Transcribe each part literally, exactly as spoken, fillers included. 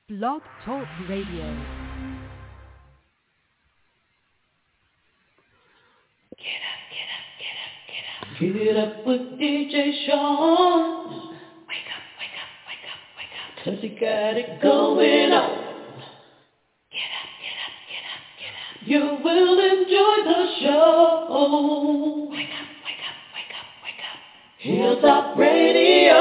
Blog Talk Radio. Get up, get up, get up, get up. Get up with D J Sean. Wake up, wake up, wake up, wake up. 'Cause he got it going on. Get up, get up, get up, get up. You will enjoy the show. Wake up, wake up, wake up, wake up. Hilltop Radio.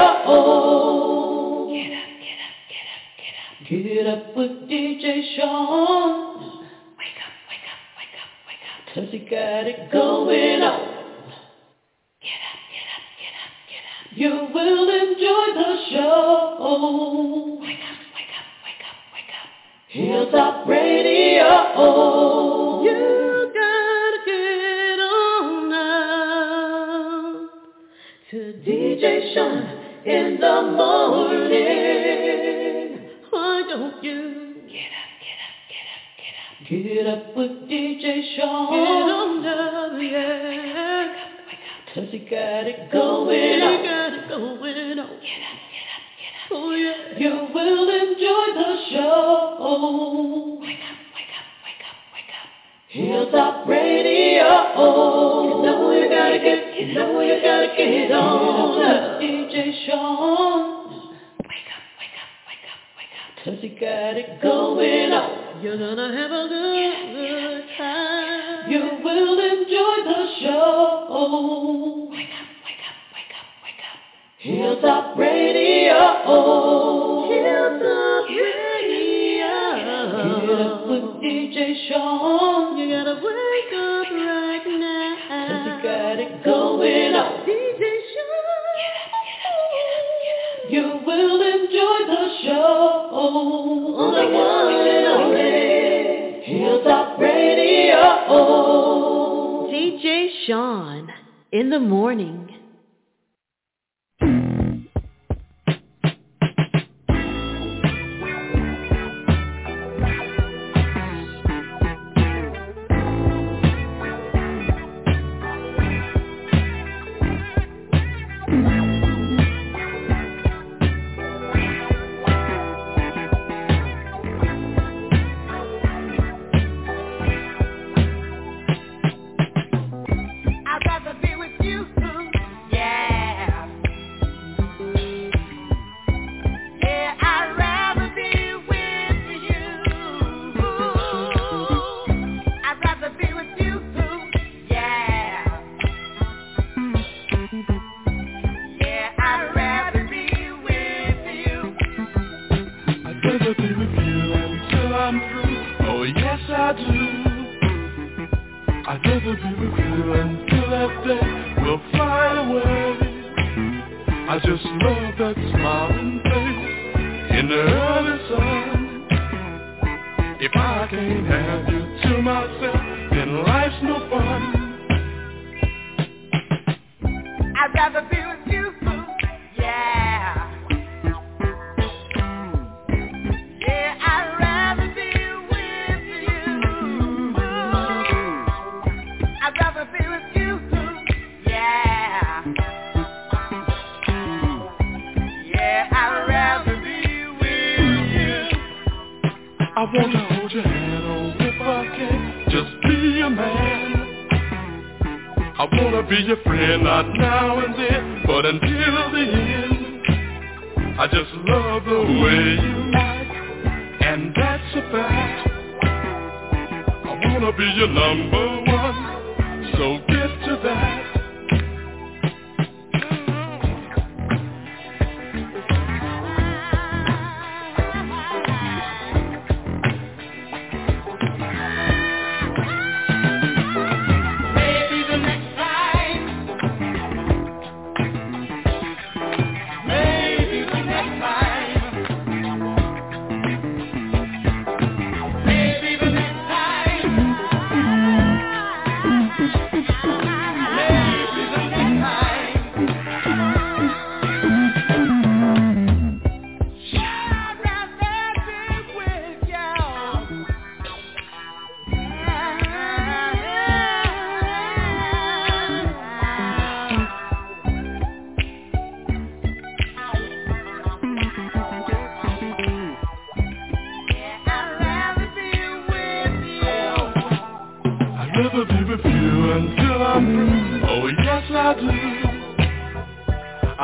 Get up, get up, get up, get up. Get up with D J Sean. Wake up, wake up, wake up, wake up. 'Cause he got it going on. Get up, get up, get up, get up. You will enjoy the show. Wake up, wake up, wake up, wake up. Hilltop Radio. You gotta get on now to D J Sean in the morning. Why don't you get up, get up, get up, get up. Get up with D J Sean. Get on down, yeah. Wake up, wake up, wake up. 'Cause he got it going on. He got it going on. Get up, get up, get up. Oh yeah. You will enjoy the show. Wake up, wake up, wake up, wake up. Hilltop Radio. You know you gotta get, you know you gotta get on up. D J Sean. Wake up, wake up, wake up, wake up. 'Cause he got it going on. You're gonna have a good, good time. You will enjoy the show. Wake up, wake up, wake up, wake up. Hilltop Radio. Hilltop Radio. Get up with D J Sean. You gotta wake up right now. 'Cause you got it going on. D J Sean. Get up, get up, get up, get up. You will enjoy the show. On the one and only Hilltop Radio. D J Sean in the morning.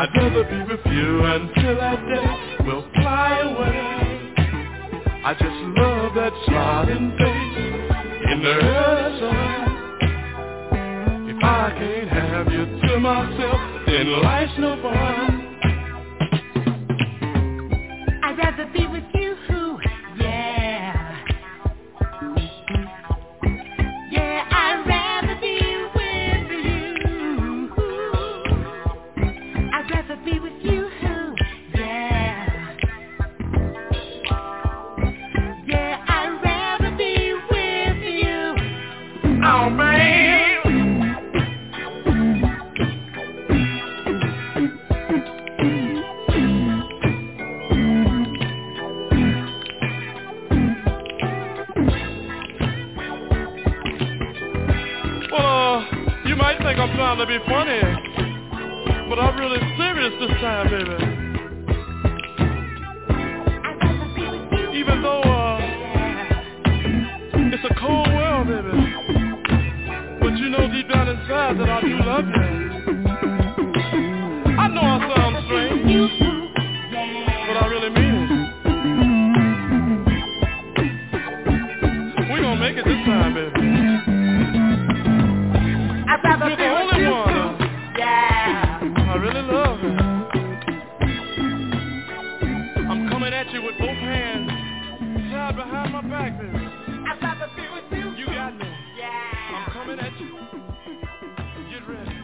I'd rather be with you until that day will fly away. I just love that smiling face in the early sun. If I can't have you to myself, then life's no fun. I'd rather be with you, yeah. Yeah, I'd rather be with you. I'd rather be with you, yeah. Yeah, I'd rather be with you. Oh, man. I'm trying to be funny, but I'm really serious this time, baby. Even though uh, it's a cold world, baby, but you know deep down inside that I do love you. I know I sound strange, but I really mean it. We're gonna make it this time, baby. You're the only one, yeah. I really love you. I'm coming at you with both hands tied behind my back, baby. I'd rather be with you. You got me. Yeah. I'm coming at you. Get ready.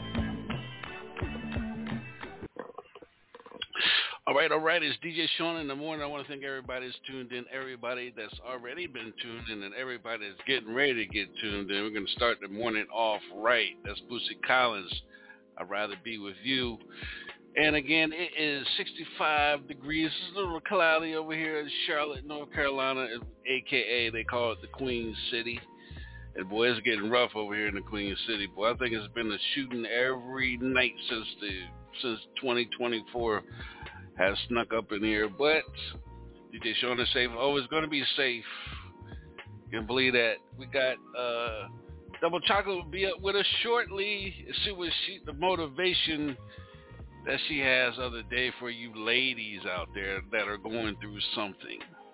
All right, all right. It's D J Sean in the morning. I want to thank everybody that's tuned in, everybody that's already been tuned in, and everybody that's getting ready to get tuned in. We're going to start the morning off right. That's Bootsy Collins. I'd rather be with you. And again, it is sixty-five degrees. It's a little cloudy over here in Charlotte, North Carolina, a k a they call it the Queen City. And boy, it's getting rough over here in the Queen City. Boy, I think it's been a shooting every night since the since twenty twenty-four. Has snuck up in here, but D J Sean is safe. Always going to be safe. You can believe that. We got uh, Double Chocolate will be up with us shortly. See what she, the motivation that she has other day for you ladies out there that are going through something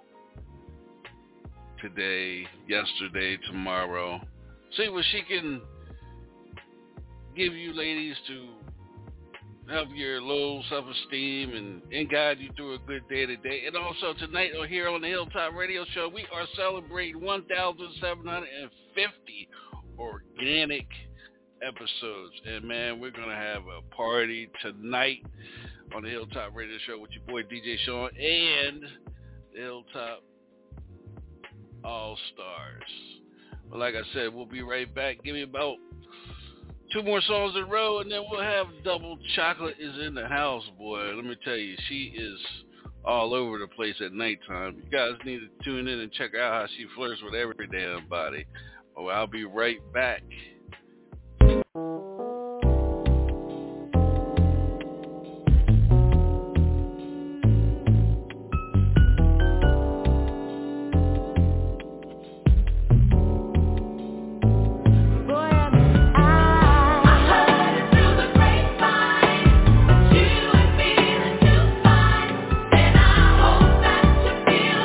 today, yesterday, tomorrow. See what she can give you ladies to help your low self-esteem and, and guide you through a good day today. And also tonight here on the Hilltop Radio Show, we are celebrating one thousand seven hundred fifty organic episodes. And, man, we're going to have a party tonight on the Hilltop Radio Show with your boy D J Sean and the Hilltop All-Stars. But like I said, we'll be right back. Give me about two more songs in a row, and then we'll have Double Chocolate is in the house, boy. Let me tell you, she is all over the place at nighttime. You guys need to tune in and check out how she flirts with every damn body. Well, I'll be right back.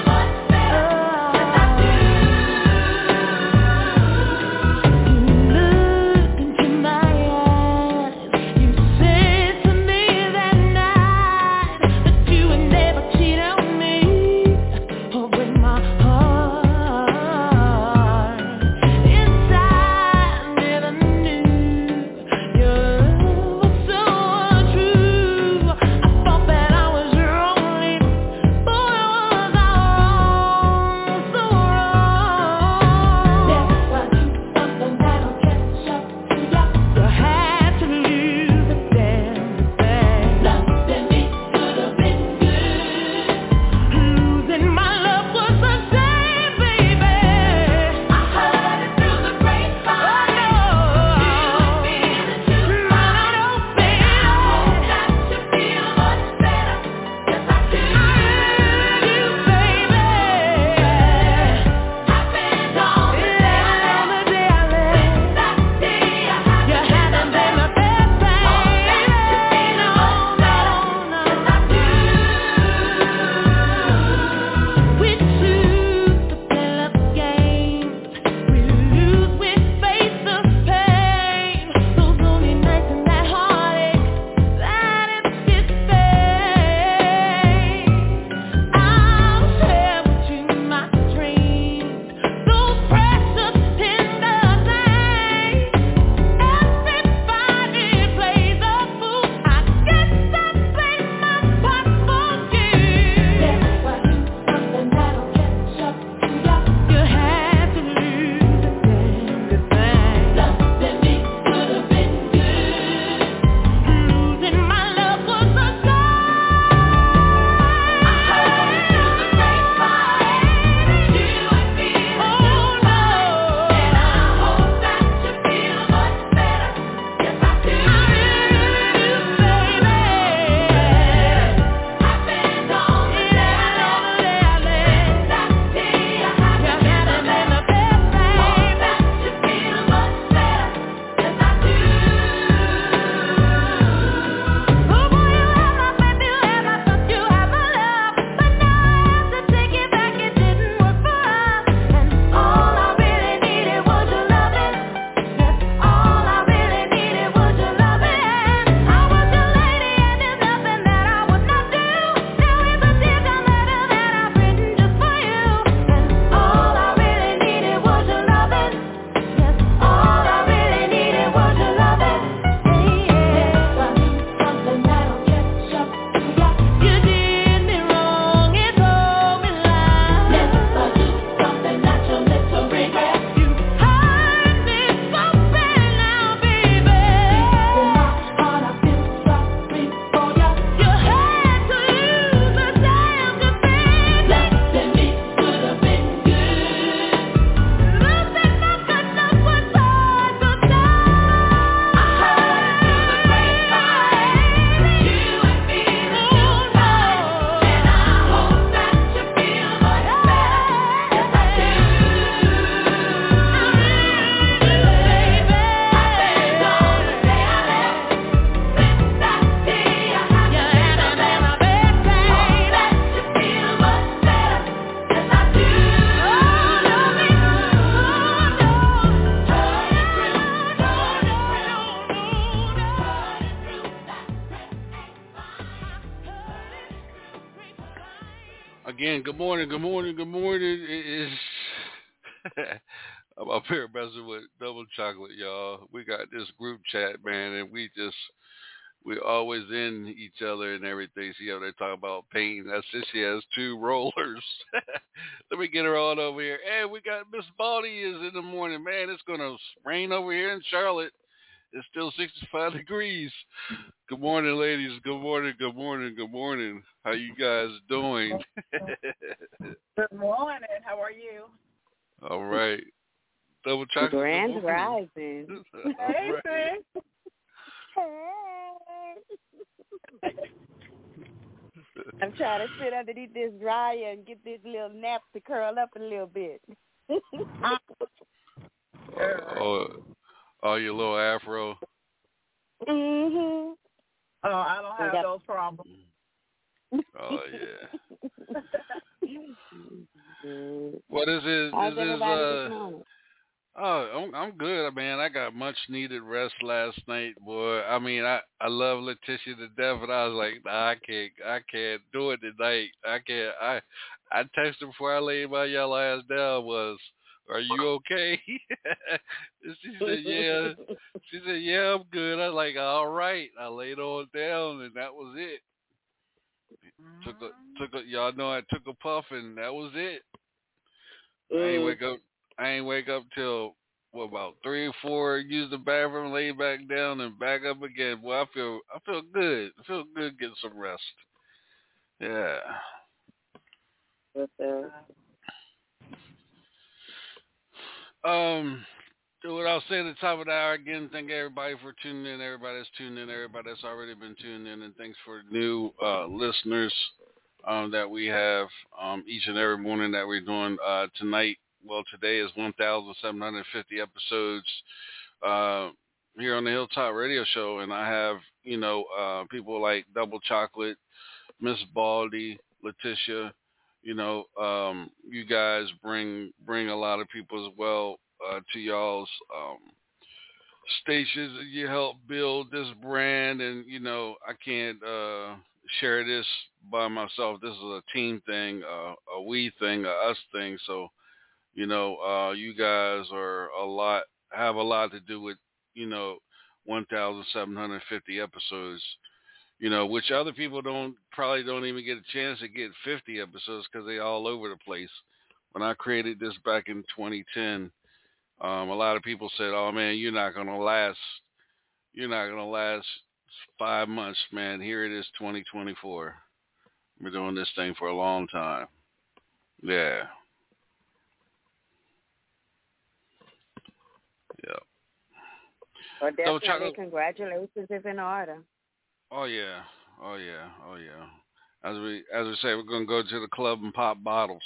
Look Man, good morning, good morning, good morning. It is I'm up here messing with Double Chocolate, y'all. We got this group chat, man, and we just we always in each other and everything. See how they talk about pain. That's it. She has two rollers. Let me get her on over here. Hey, we got Miss Baldy is in the morning, man. It's gonna rain over here in Charlotte. It's still sixty-five degrees. Good morning, ladies. Good morning. Good morning. Good morning. How you guys doing? Good morning. How are you? All right. Double Chocolate. Grand rising. Hey, right. Hey. I'm trying to sit underneath this dryer and get this little nap to curl up a little bit. oh, oh, your little afro. Mhm. Oh, I don't have got- those problems. Oh yeah. What is it? How's Is this, everybody uh, this morning? Oh, I'm, I'm good, man. I got much needed rest last night, boy. I mean, I, I love Letitia to death, but I was like, nah, I can't, I can't do it tonight. I can't. I, I texted before I laid my yellow ass down was, are you okay? And she said, yeah. She said, yeah, I'm good. I was like, all right. I laid on down, and that was it. Took a, took a, y'all know I took a puff, and that was it. I ain't wake up. I ain't wake up till what about three or four. Use the bathroom, lay back down, and back up again. Boy, I feel, I feel good. I feel good getting some rest. Yeah. Um. So what I'll say at the top of the hour again, thank everybody for tuning in, everybody that's tuned in, everybody that's already been tuned in, and thanks for new uh, listeners um, that we have um, each and every morning that we're doing uh, tonight. Well, today is one thousand seven hundred fifty episodes uh, here on the Hilltop Radio Show, and I have, you know, uh, people like Double Chocolate, Miss Baldy, Letitia. You know, um, you guys bring bring a lot of people as well. Uh, to y'all's um, stations, you help build this brand, and you know I can't uh, share this by myself. This is a team thing, uh, a we thing, a us thing. So you know, uh, you guys are a lot, have a lot to do with you know one thousand seven hundred fifty episodes. You know, which other people don't probably don't even get a chance to get fifty episodes because they all over the place. When I created this back in twenty ten. Um, a lot of people said, "Oh man, you're not gonna last. You're not gonna last five months, man." Here it is, twenty twenty-four. We're doing this thing for a long time. Yeah. Yeah. Well, definitely, congratulations is in order. Oh yeah. Oh yeah. Oh yeah. As we as we say, we're gonna go to the club and pop bottles.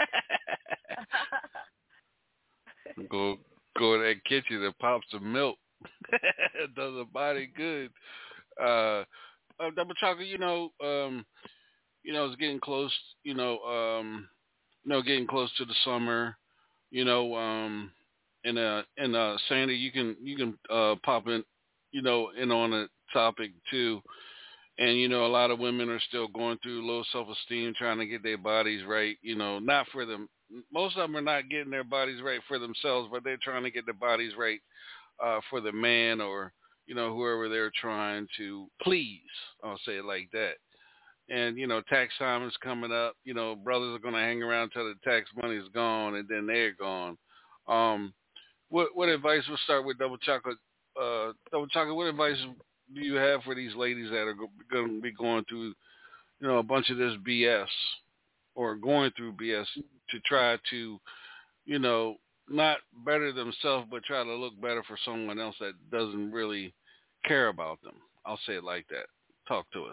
Go go in that kitchen and pop some milk. It does the body good. Uh, uh, Double Chocolate, you know, um, you know, it's getting close. You know, um, you know, getting close to the summer. You know, um, and uh, and uh, Sandy, you can you can uh, pop in, you know, in on a topic too. And you know, a lot of women are still going through low self-esteem, trying to get their bodies right. You know, not for them. Most of them are not getting their bodies right for themselves, but they're trying to get their bodies right uh, for the man or, you know, whoever they're trying to please. I'll say it like that. And, you know, tax time is coming up. You know, brothers are going to hang around till the tax money is gone, and then they're gone. Um, what what advice, we'll start with Double Chocolate. Uh, Double Chocolate, what advice do you have for these ladies that are going to be going through, you know, a bunch of this B S or going through B S to try to, you know, not better themselves, but try to look better for someone else that doesn't really care about them? I'll say it like that. Talk to us.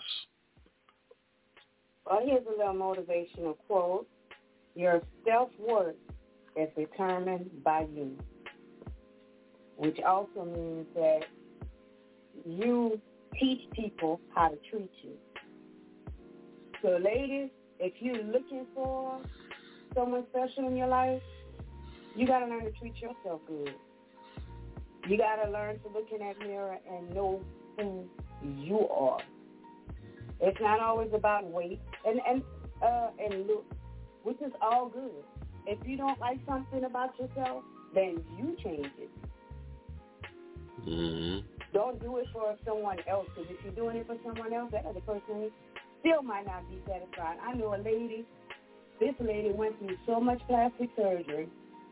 Well, here's a little motivational quote. Your self-worth is determined by you, which also means that you teach people how to treat you. So, ladies, if you're looking for someone special in your life, you got to learn to treat yourself good. You got to learn to look in that mirror and know who you are. It's not always about weight and and uh, and look. all good. If you don't like something about yourself, then you change it. Mm-hmm. Don't do it for someone else, because if you're doing it for someone else, that other person still might not be satisfied. I know a lady, this lady went through so much plastic surgery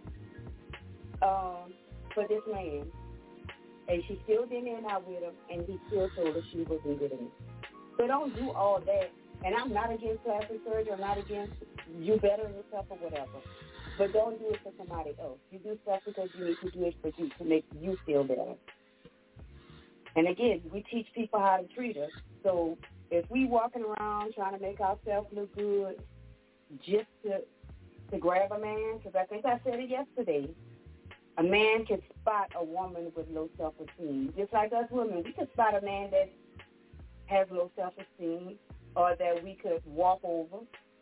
um, for this man, and she still didn't end out with him, and he still told her she wasn't good enough. So don't do all that. And I'm not against plastic surgery. I'm not against you bettering yourself or whatever. But don't do it for somebody else. You do stuff because you need to do it for you to make you feel better. And again, we teach people how to treat us. So if we walking around trying to make ourselves look good just to to grab a man, because I think I said it yesterday, a man can spot a woman with low self-esteem. Just like us women, we can spot a man that has low self-esteem or that we could walk over.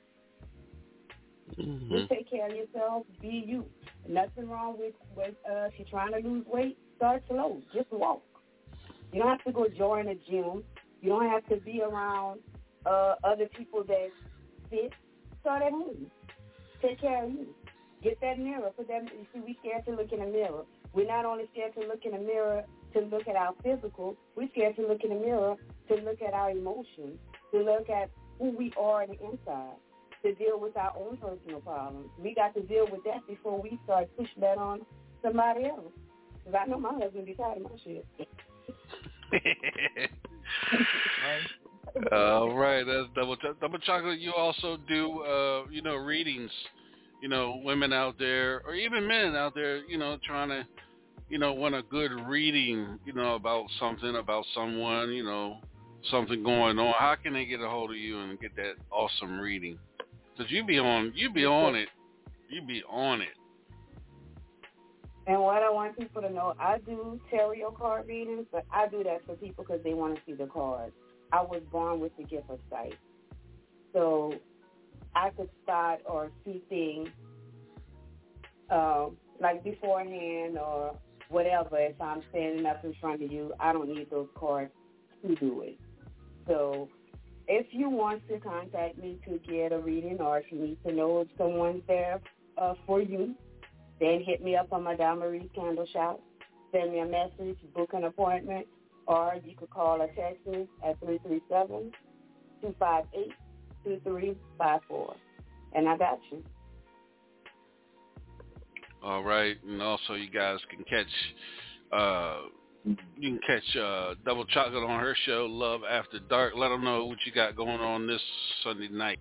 Mm-hmm. You take care of yourself, be you. Nothing wrong with, with uh, if you're trying to lose weight, start slow. Just walk. You don't have to go join a gym. You don't have to be around uh, other people that fit. Start at home. Take care of you. Get that mirror. Put that. You see, we scared to look in the mirror. We're not only scared to look in the mirror to look at our physical. We're scared to look in the mirror to look at our emotions, to look at who we are on the inside, to deal with our own personal problems. We got to deal with that before we start pushing that on somebody else. Because I know my husband be tired of my shit. All right, that's double double chocolate. You also do, uh, you know, readings. You know, women out there, or even men out there, you know, trying to, you know, want a good reading, you know, about something, about someone, you know, something going on. How can they get a hold of you and get that awesome reading? Because you be on, you be on it, you be on it. And what I want people to know, I do tarot card readings, but I do that for people because they want to see the cards. I was born with the gift of sight. So I could spot or see things uh, like beforehand or whatever. If I'm standing up in front of you, I don't need those cards to do it. So if you want to contact me to get a reading, or if you need to know if someone's there uh, for you, then hit me up on my Don Marie Candle Shop. Send me a message, book an appointment, or you could call or text me at three three seven, two five eight, two three five four. And I got you. All right. And also you guys can catch uh, you can catch uh, Double Chocolate on her show, Love After Dark. Let them know what you got going on this Sunday night.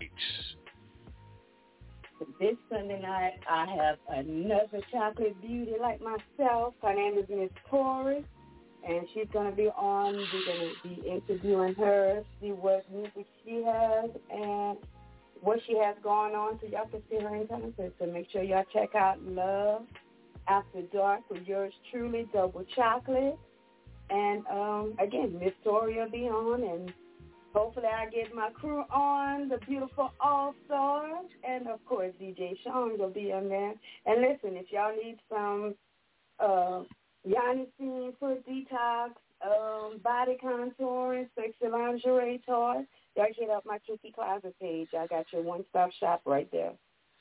This Sunday night, I have another chocolate beauty like myself. Her name is Miss Tori, and she's going to be on. We're going to be interviewing her, see what music she has and what she has going on, so y'all can see her in concert. So make sure y'all check out Love After Dark with yours truly, Double Chocolate. And, um, again, Miss Tori will be on, and hopefully I get my crew on, the beautiful All-Stars, and, of course, D J Sean will be on there. And listen, if y'all need some uh, Yannisine foot detox, um, body contouring, sexy lingerie toys, y'all hit up my Tricky Closet page. I got your one-stop shop right there.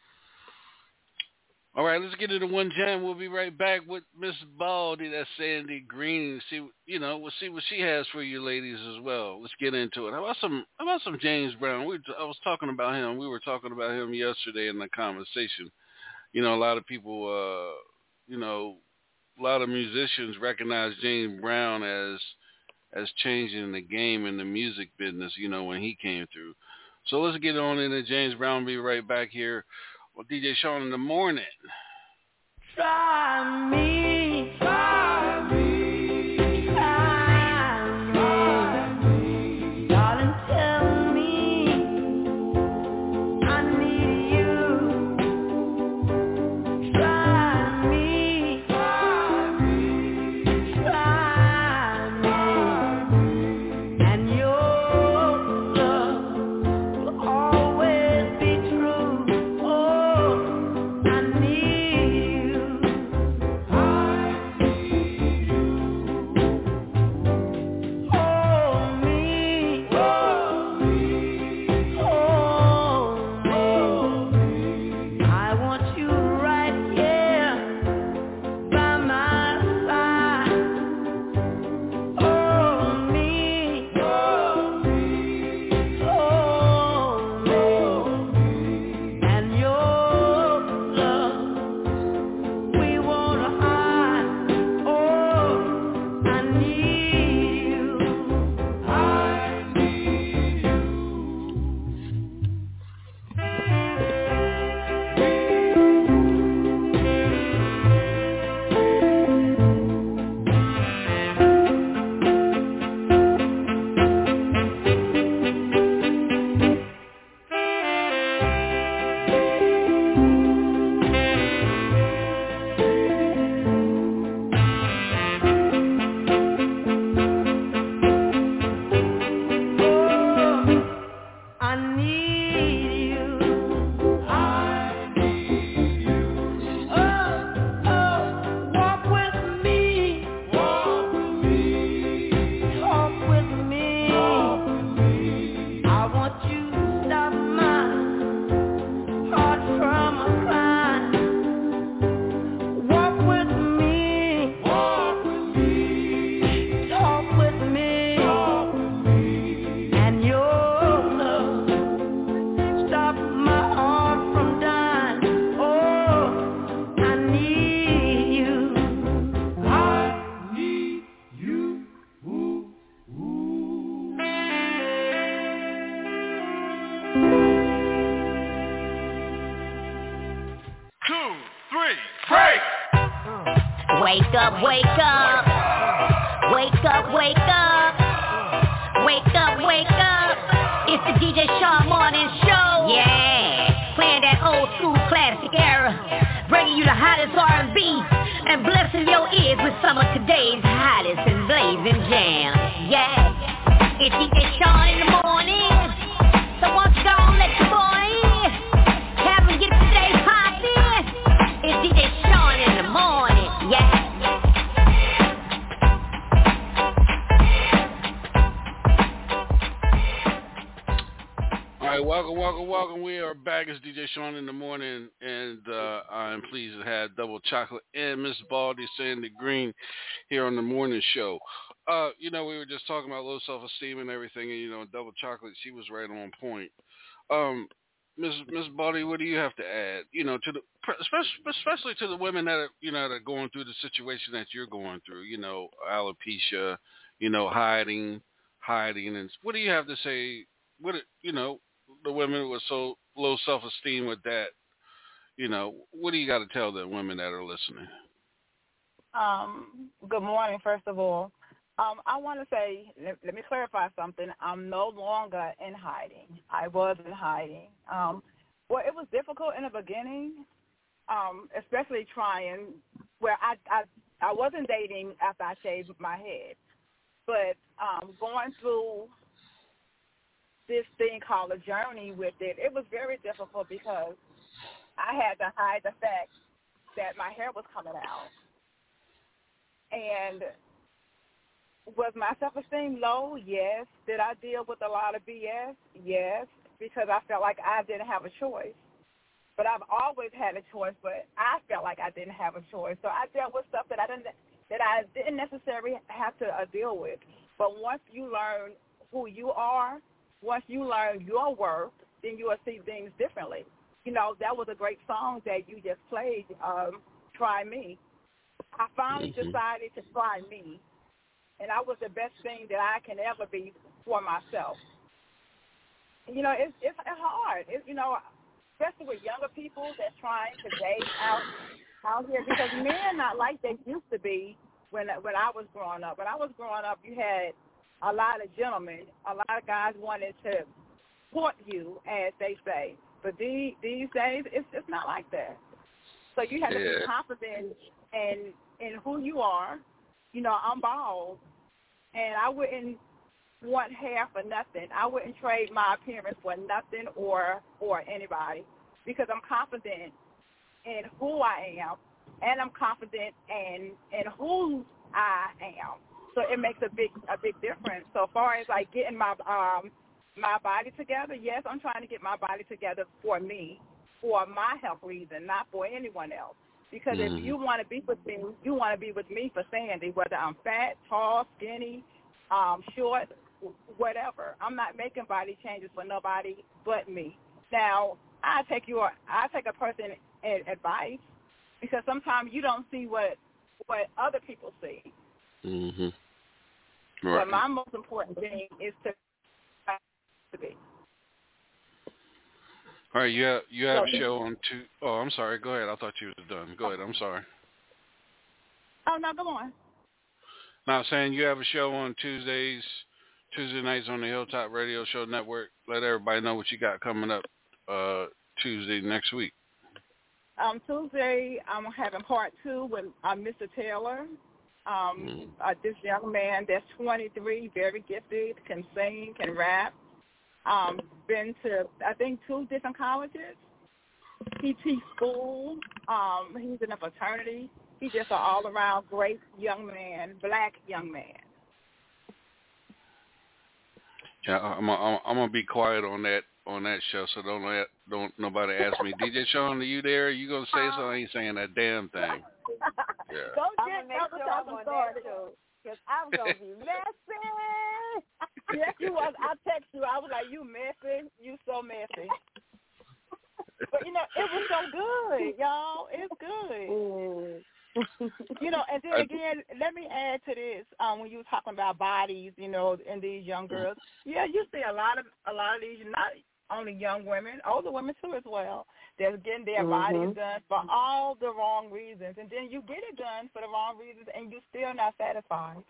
All right, let's get into one jam. We'll be right back with Miss Baldy, that's Sandy Green. See, you know, we'll see what she has for you ladies as well. Let's get into it. How about some? How about some James Brown? We, I was talking about him. We were talking about him yesterday in the conversation. You know, a lot of people, uh, you know, a lot of musicians recognize James Brown as as changing the game in the music business. You know, when he came through. So let's get on into James Brown. Be right back here. Well, D J Sean in the morning. Try me, try me, try me, darling, tell me I need you. Try me, try me, try me, and your love will always be true. I need you. I two, three, break! Wake up, wake up. Wake up, wake up. Wake up, wake up. It's the D J Sean Morning Show. Yeah. Playing that old school classic era. Bringing you the hottest R and B. And blessing your ears with some of today's hottest and blazing jams. Yeah. It's D J Sean in the morning. So won't you go and let your boy in? Have him get today's pop in. It's D J Sean in the morning. Yeah. All right, welcome, welcome, welcome. We are back. It's D J Sean in the morning, and uh, I'm pleased to have Double Chocolate and Miss Baldy Sandy Green here on the morning show. Uh, you know, we were just talking about low self-esteem and everything, and, you know, Double Chocolate, she was right on point. Um, Miss Miss Baldy, what do you have to add? You know, to the especially, especially to the women that are, you know, that are going through the situation that you're going through. You know, alopecia, you know, hiding, hiding, and what do you have to say? What you know, the women with so low self-esteem with that. You know, what do you got to tell the women that are listening? Um, good morning, first of all. Um, I want to say, let, let me clarify something. I'm no longer in hiding. I was in hiding. Um, well, it was difficult in the beginning, um, especially trying where I, I I wasn't dating after I shaved my head, but um, going through this thing called a journey with it, it was very difficult because I had to hide the fact that my hair was coming out. And was my self-esteem low? Yes. Did I deal with a lot of B S? Yes, because I felt like I didn't have a choice. But I've always had a choice, but I felt like I didn't have a choice. So I dealt with stuff that I didn't that I didn't necessarily have to uh, deal with. But once you learn who you are, once you learn your worth, then you will see things differently. You know, that was a great song that you just played, um, Try Me. I finally mm-hmm. decided to try me. And I was the best thing that I can ever be for myself. You know, it's it's hard. It's, you know, especially with younger people that's trying to date out out here, because men not like they used to be when when I was growing up. When I was growing up, you had a lot of gentlemen, a lot of guys wanted to court you, as they say. But these these days, it's it's not like that. So you have to yeah. be confident in in who you are. You know, I'm bald, and I wouldn't want hair for nothing. I wouldn't trade my appearance for nothing or or anybody, because I'm confident in who I am, and I'm confident in in who I am. So it makes a big a big difference. So as far as like getting my um my body together, yes, I'm trying to get my body together for me, for my health reason, not for anyone else. Because mm-hmm. if you want to be with me, you want to be with me for Sandy, whether I'm fat, tall, skinny, um, short, whatever. I'm not making body changes for nobody but me. Now, I take your, I take a person advice, because sometimes you don't see what what other people see. Mm-hmm. Right. But my most important thing is to to be. All right, you have, you have a show on two. Oh, I'm sorry. Go ahead. I thought you were done. Go ahead. I'm sorry. Oh, no, go on. Now, saying you have a show on Tuesdays, Tuesday nights on the Hilltop Radio Show Network. Let everybody know what you got coming up uh, Tuesday next week. Um, Tuesday, I'm having part two with uh, Mister Taylor. Um, mm. uh, this young man that's twenty-three, very gifted, can sing, can rap. Um, been to, I think, two different colleges. He teaches school. Um, he's in a fraternity. He's just an all-around great young man, black young man. Yeah, I'm I'm, I'm gonna be quiet on that on that show, so don't let don't nobody ask me, D J Sean, are you there? You gonna say something? I ain't saying that damn thing. Yeah. Don't get double talking started, because I'm gonna be messy. Yes, you was. I text you. I was like, you messy. You so messy. But, you know, it was so good, y'all. It's good. Mm. You know, and then again, let me add to this. Um, when you were talking about bodies, you know, and these young girls, yeah, you see a lot of a lot of these, not only young women, older women too as well, that's getting their mm-hmm. bodies done for all the wrong reasons. And then you get it done for the wrong reasons and you're still not satisfied.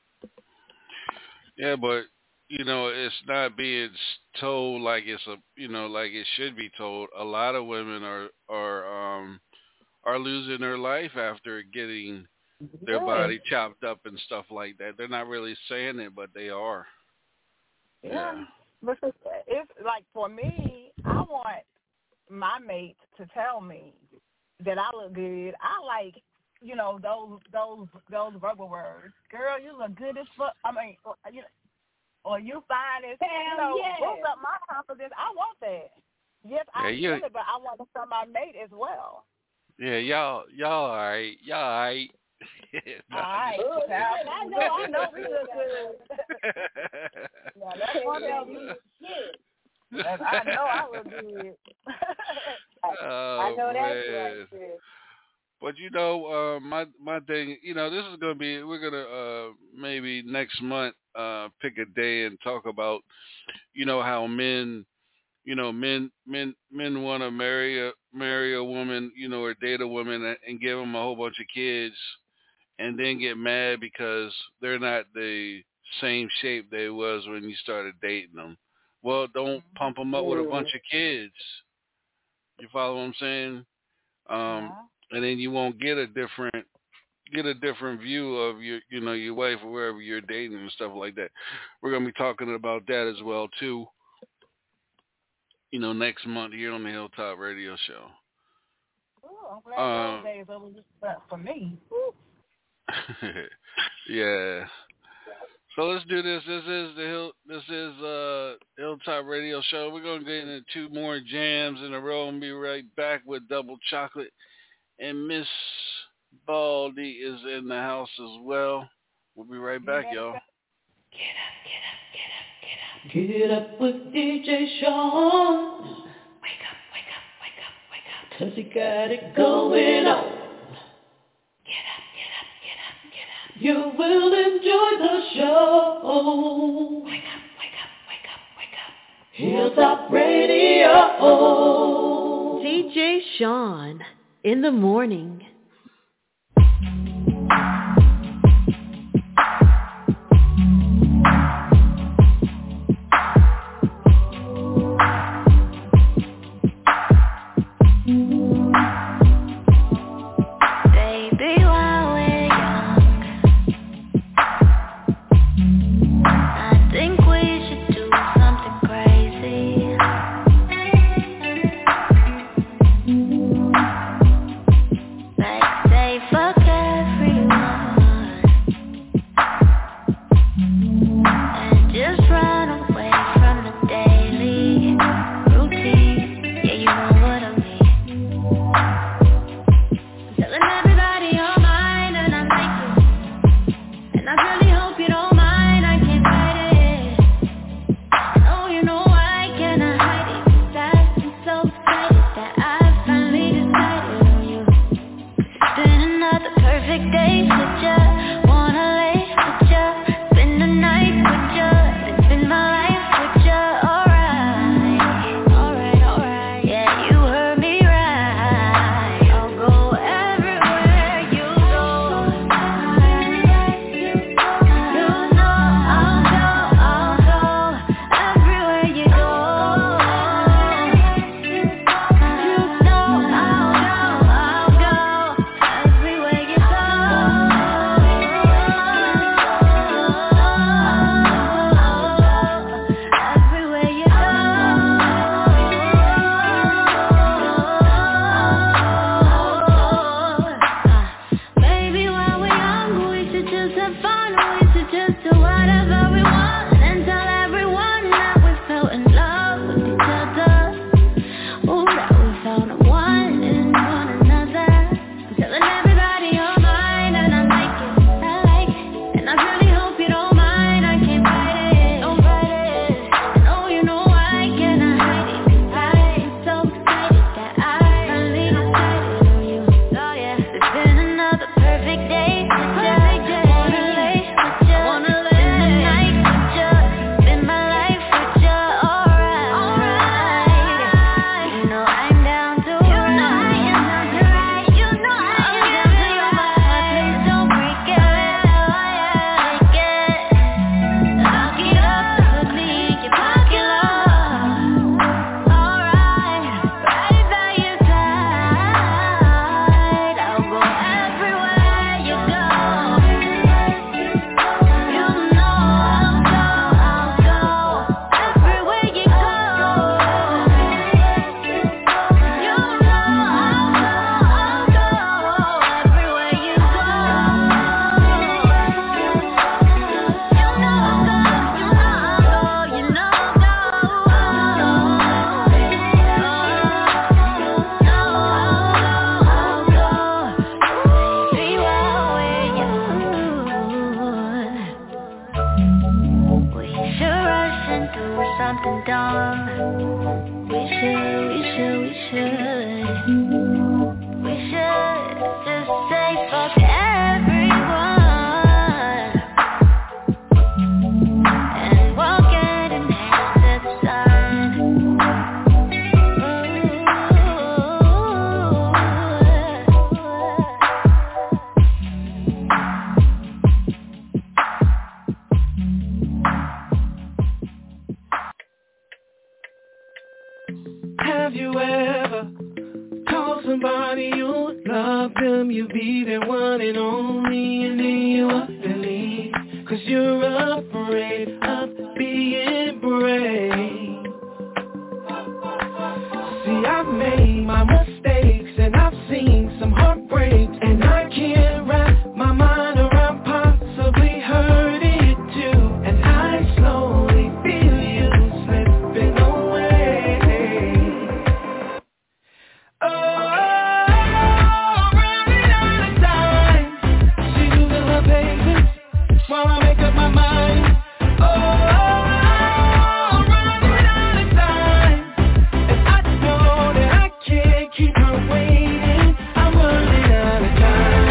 Yeah, but, you know, it's not being told like it's a, you know, like it should be told. A lot of women are, are, um, are losing their life after getting their yeah. body chopped up and stuff like that. They're not really saying it, but they are. Yeah. Yeah. Because it's like, for me, I want my mate to tell me that I look good. I like, you know, those those those verbal words. Girl, you look good as fuck. I mean, or, you know, or you fine as, you know, yeah. boost up my confidence. I want that. Yes, I Yeah, feel it, but I want it from my mate as well. Yeah, y'all, y'all all right. Y'all all right. All right. I know, I know we look good. Yeah, that's one thing. I know I look good. Oh, I know that's man. right, sis. But you know, uh, my my thing, you know, this is gonna be. We're gonna uh, maybe next month uh, pick a day and talk about, you know, how men, you know, men men men want to marry a marry a woman, you know, or date a woman and, and give them a whole bunch of kids, and then get mad because they're not the same shape they was when you started dating them. Well, don't pump them up with a bunch of kids. You follow what I'm saying? Um, Yeah. and then you won't get a different get a different view of your, you know, your wife or wherever you're dating and stuff like that. We're gonna be talking about that as well too. You know, next month here on the Hilltop Radio Show. Oh, I'm glad Um, those days over just for me. Woo. Yeah. So let's do this. This is the Hill. This is uh Hilltop Radio Show. We're gonna get into two more jams in a row and be right back with Double Chocolate. And Miss Baldy is in the house as well. We'll be right back, y'all. Get up, get up, get up, get up. Get up with D J Sean. Wake up, wake up, wake up, wake up. 'Cause he got it going on. Get up, get up, get up, get up. You will enjoy the show. Wake up, wake up, wake up, wake up. Hilltop Radio. D J Sean in the morning. Back somebody you love them, you be their one and only, and then you up and leave, cause you're afraid of being brave. See, I've made my mistakes and I've seen some heartbreak, and I can't wrap my mind around possibly hurting you too, and I slowly feel you slipping away. Oh, running out of time. She losing her patience while I make up my mind. Oh, running out of time, and I know that I can't keep her waiting. I'm running out of time.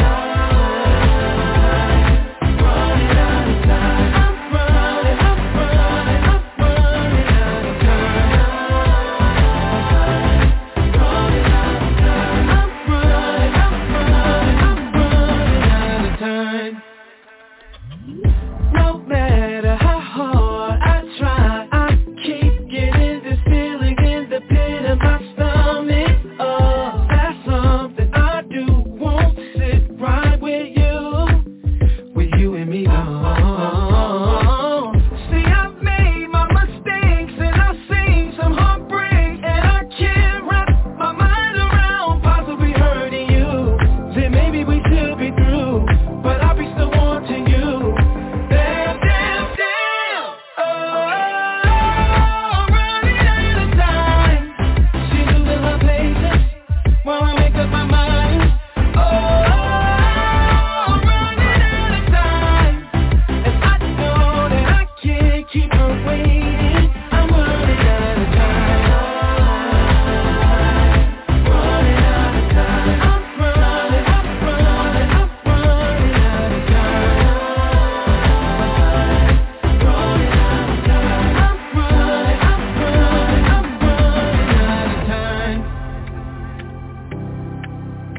Running out of time. I'm running, I'm running, I'm running out of time. Running out of time. I'm running, I'm running, I'm running out of time. No matter how hard I try, I keep getting this feeling in the pit of my stomach. Oh, that's something I do won't sit right with you, with you and me. Oh, see, I've made my mistakes and I've seen some heartbreak, and I can't wrap my mind around possibly hurting you. Then maybe we should be through, but I'll be still wanting you. Damn, damn, damn. Oh, running out of time. She losing her patience while I make up my mind. Oh, running out of time, and I know that I can't keep her waiting. I'm running out of time. Running out of time. I'm running, I'm running, I'm running out of time. Running out of time. I'm running, I'm running, I'm running out of time.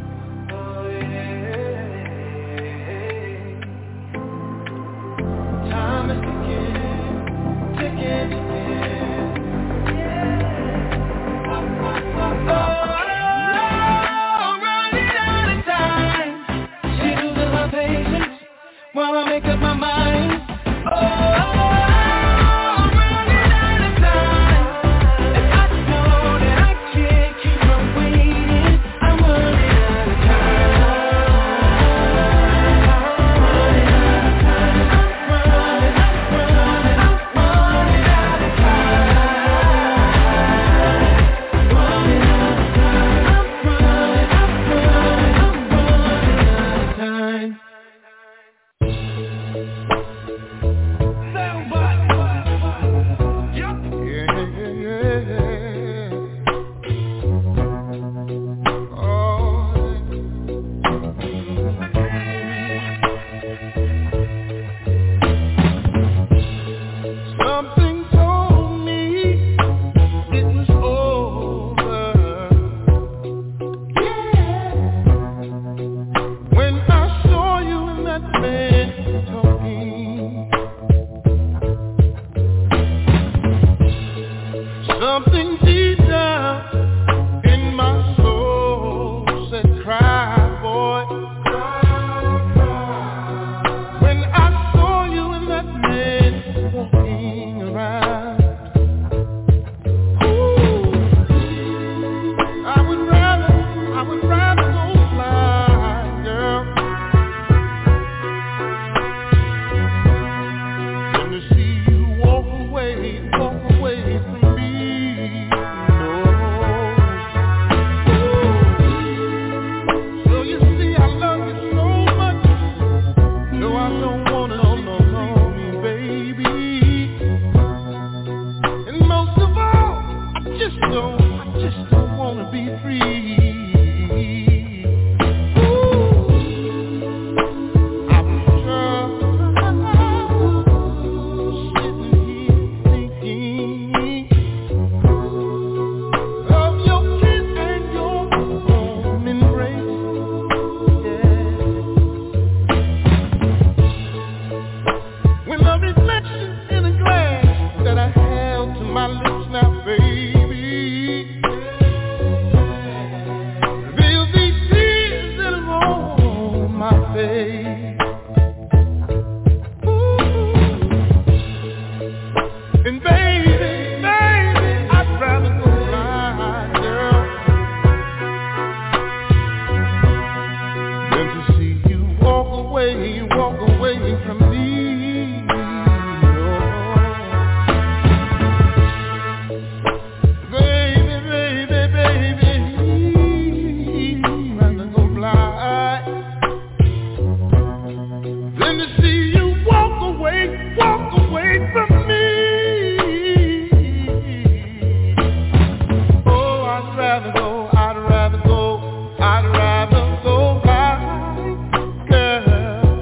I'd rather go blind, girl,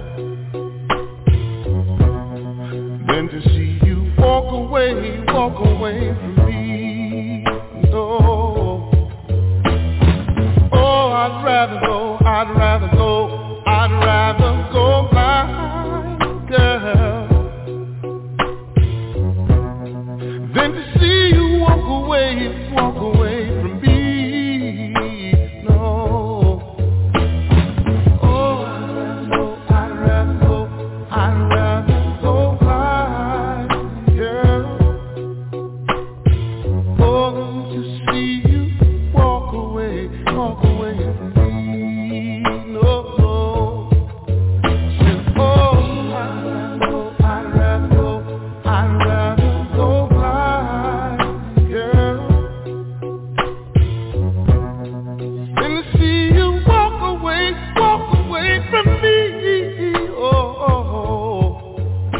than to see you walk away, walk away from me. No. Oh, I'd rather go, I'd rather go, I'd rather go blind, girl, than to see you walk away, walk away from me. No. Oh, I'd rather go, I'd rather go, I'd rather go blind, girl, oh, than to see you walk away, walk away from me. No, no. Said, oh, I'd rather go, I'd rather go, I'd rather go blind, girl, than to see you walk away, walk away from me. Oh, oh,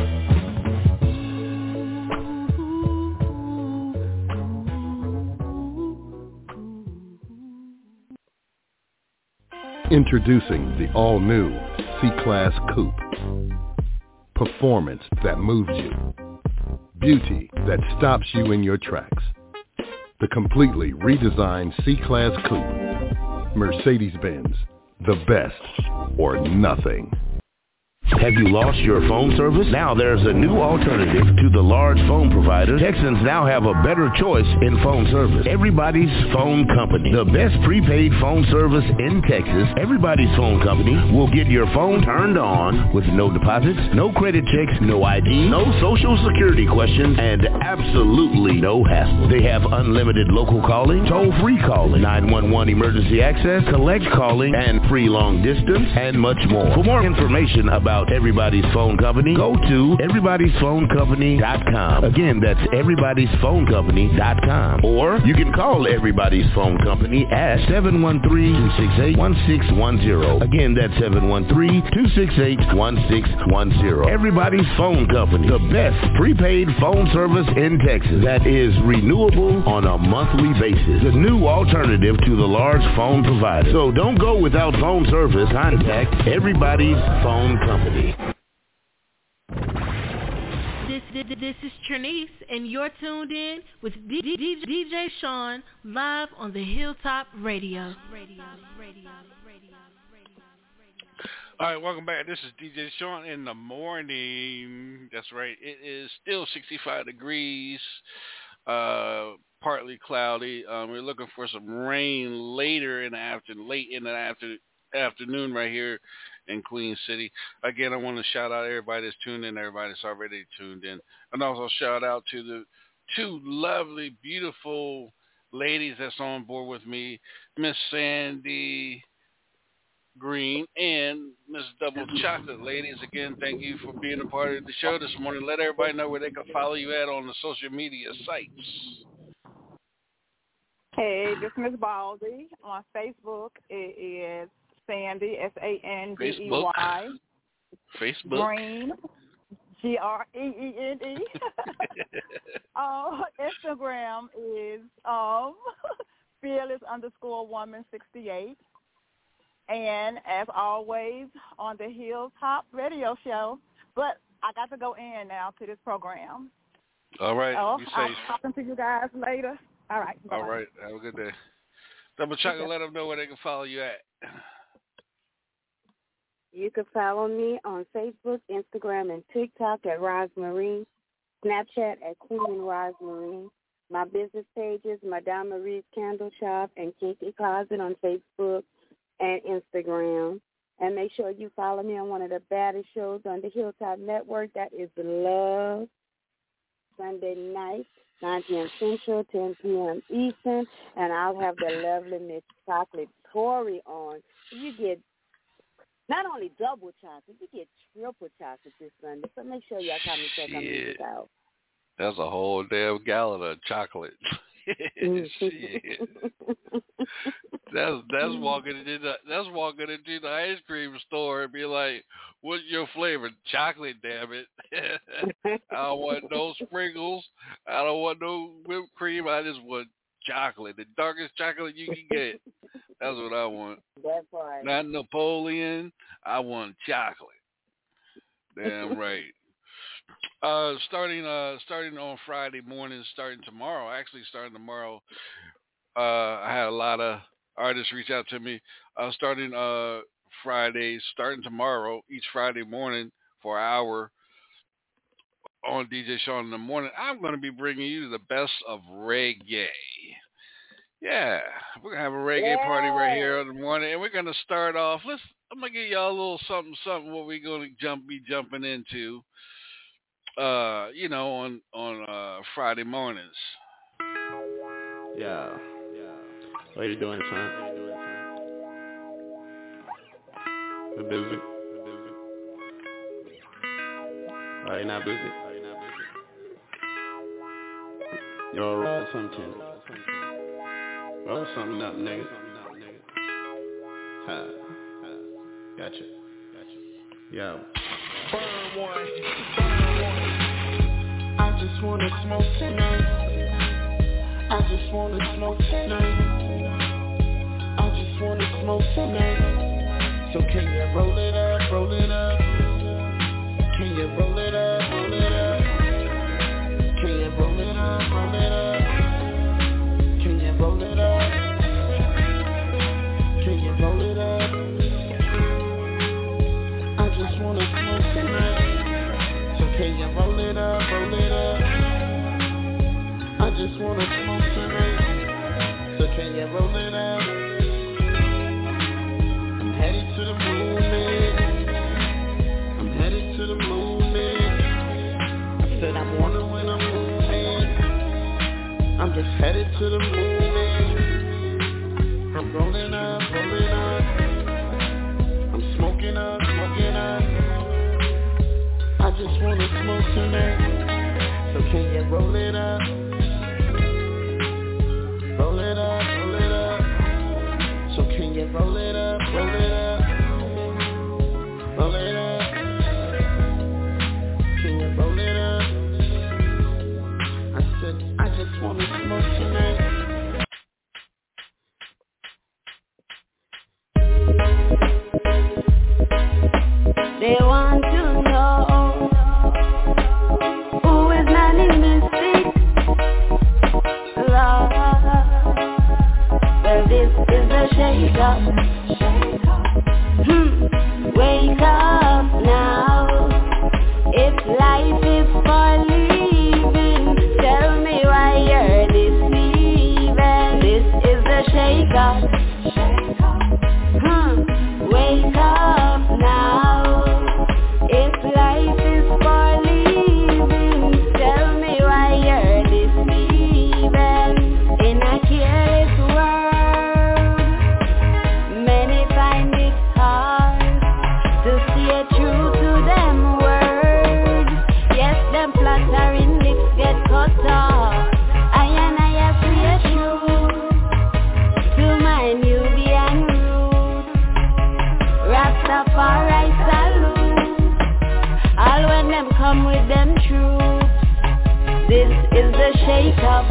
Introducing the all-new C-Class Coupe. Performance that moves you. Beauty that stops you in your tracks. The completely redesigned C-Class Coupe. Mercedes-Benz. The best or nothing. Have you lost your phone service? Now there's a new alternative to the large phone providers. Texans now have a better choice in phone service. Everybody's Phone Company. The best prepaid phone service in Texas. Everybody's Phone Company will get your phone turned on with no deposits, no credit checks, no I D, no social security questions, and absolutely no hassle. They have unlimited local calling, toll-free calling, nine one one emergency access, collect calling, and free long distance, and much more. For more information about Everybody's Phone Company, go to everybodys phone company dot com. Again, that's everybodys phone company dot com. Or you can call Everybody's Phone Company at seven one three, two six eight, one six one zero. Again, that's seven one three, two six eight, one six one zero. Everybody's Phone Company, the best prepaid phone service in Texas that is renewable on a monthly basis. The new alternative to the large phone provider. So don't go without phone service. Contact Everybody's Phone Company. This, this, this is Trinice, and you're tuned in with D- D- D- DJ Sean live on the Hilltop Radio. Radio, radio, radio, radio. All right, welcome back. This is D J Sean in the morning. That's right. It is still sixty-five degrees, uh, partly cloudy. Um, we're looking for some rain later in the afternoon, late in the after, afternoon right here in Queen City. Again, I want to shout out everybody that's tuned in, everybody that's already tuned in. And also shout out to the two lovely, beautiful ladies that's on board with me, Miss Sandy Green and Miss Double Chocolate. Ladies, again, thank you for being a part of the show this morning. Let everybody know where they can follow you at on the social media sites. Hey, this is Miss Baldy. On Facebook, it is Sandy, S A N D E Y. Facebook. Green, G R E E N E. uh, Instagram is um, fearless underscore woman sixty-eight. And as always, on the Hilltop Radio Show. But I got to go in now to this program. All right. Oh, Be safe. I'll talk to you guys later. All right. Bye-bye. All right. Have a good day. Double Chocolate, let them know where they can follow you at. You can follow me on Facebook, Instagram, and TikTok at Rosemarine, Snapchat at Queen Rosemarine. My business pages, Madame Marie's Candle Shop and Kinky Closet on Facebook and Instagram. And make sure you follow me on one of the baddest shows on the Hilltop Network. That is Love, Sunday night, nine p.m. Central, ten p.m. Eastern. And I'll have the lovely Miss Chocolate Tori on. You get not only double chocolate, you get triple chocolate this Sunday. So make sure y'all come and check our music out. That's a whole damn gallon of chocolate. Shit. That's that's walking into the, that's walking into the ice cream store and be like, "What's your flavor? Chocolate, damn it! I don't want no sprinkles. I don't want no whipped cream. I just want chocolate, the darkest chocolate you can get. That's what I want. That's right. Not Napoleon. I want chocolate. Damn right. Uh, starting uh, starting on Friday morning, starting tomorrow. Actually, starting tomorrow. Uh, I had a lot of artists reach out to me. Uh, starting uh Friday, starting tomorrow, each Friday morning for an hour on D J Sean in the morning. I'm going to be bringing you the best of reggae. Yeah, we're gonna have a reggae yeah. party right here in the morning, and we're gonna start off. Let's. I'm gonna give y'all a little something, something. What we're gonna jump, be jumping into. Uh, you know, on on uh, Friday mornings. Yeah, yeah. What are you doing, son? We're busy. We're busy. Are you not busy? Are you not busy? You're roll something. Roll something up, nigga. Ha, ha. Gotcha. Gotcha. Yo. Burn one. Burn one. I just wanna smoke tonight. I just wanna smoke tonight. I just wanna smoke tonight. So can you roll it up, roll it up? Can you roll it up, roll it up? Can you roll it up, roll it up? Can you roll it up? Can you roll it up? I just wanna smoke tonight. So can you roll it up, roll it up? I just wanna smoke tonight. So can you roll it up? I'm headed to the moon, man. I'm headed to the moon, man. I said I'm wondering when I'm moving. I'm just headed to the moon, man. I'm rolling up, rolling up. I'm smoking up, smoking up. I just wanna smoke tonight. So can you roll it up? Roll it up, roll it up. So can you roll it up, roll it up? Roll it up. Can you roll it up? I said I just wanna smoke tonight. They want to know who is not in mystic. Lord, well this is a shake up. Hmm. Wake up now. If life is for living, tell me why you're deceiving. This is a shake up. Hmm. Wake up now. Come with them troops. This is the shake up.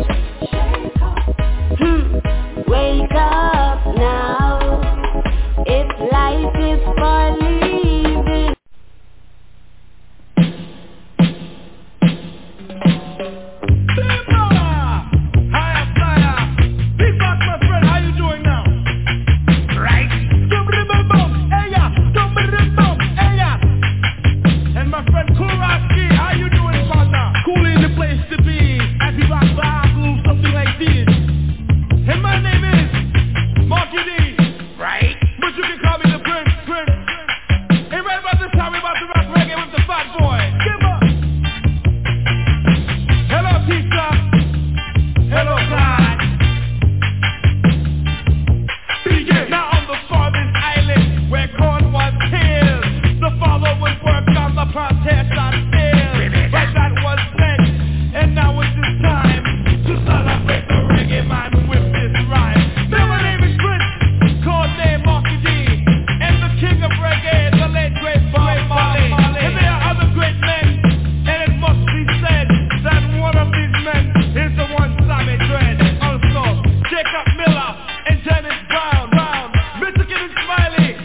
Hmm. Wake up now. If life is for living. Higher flyer. Big back, my friend. How you doing now? Right. Don't remember. Hey ya. Don't remember. Hey ya. And my friend Kuraki, how you doing, partner? Cool in the place to be. Happy back, back,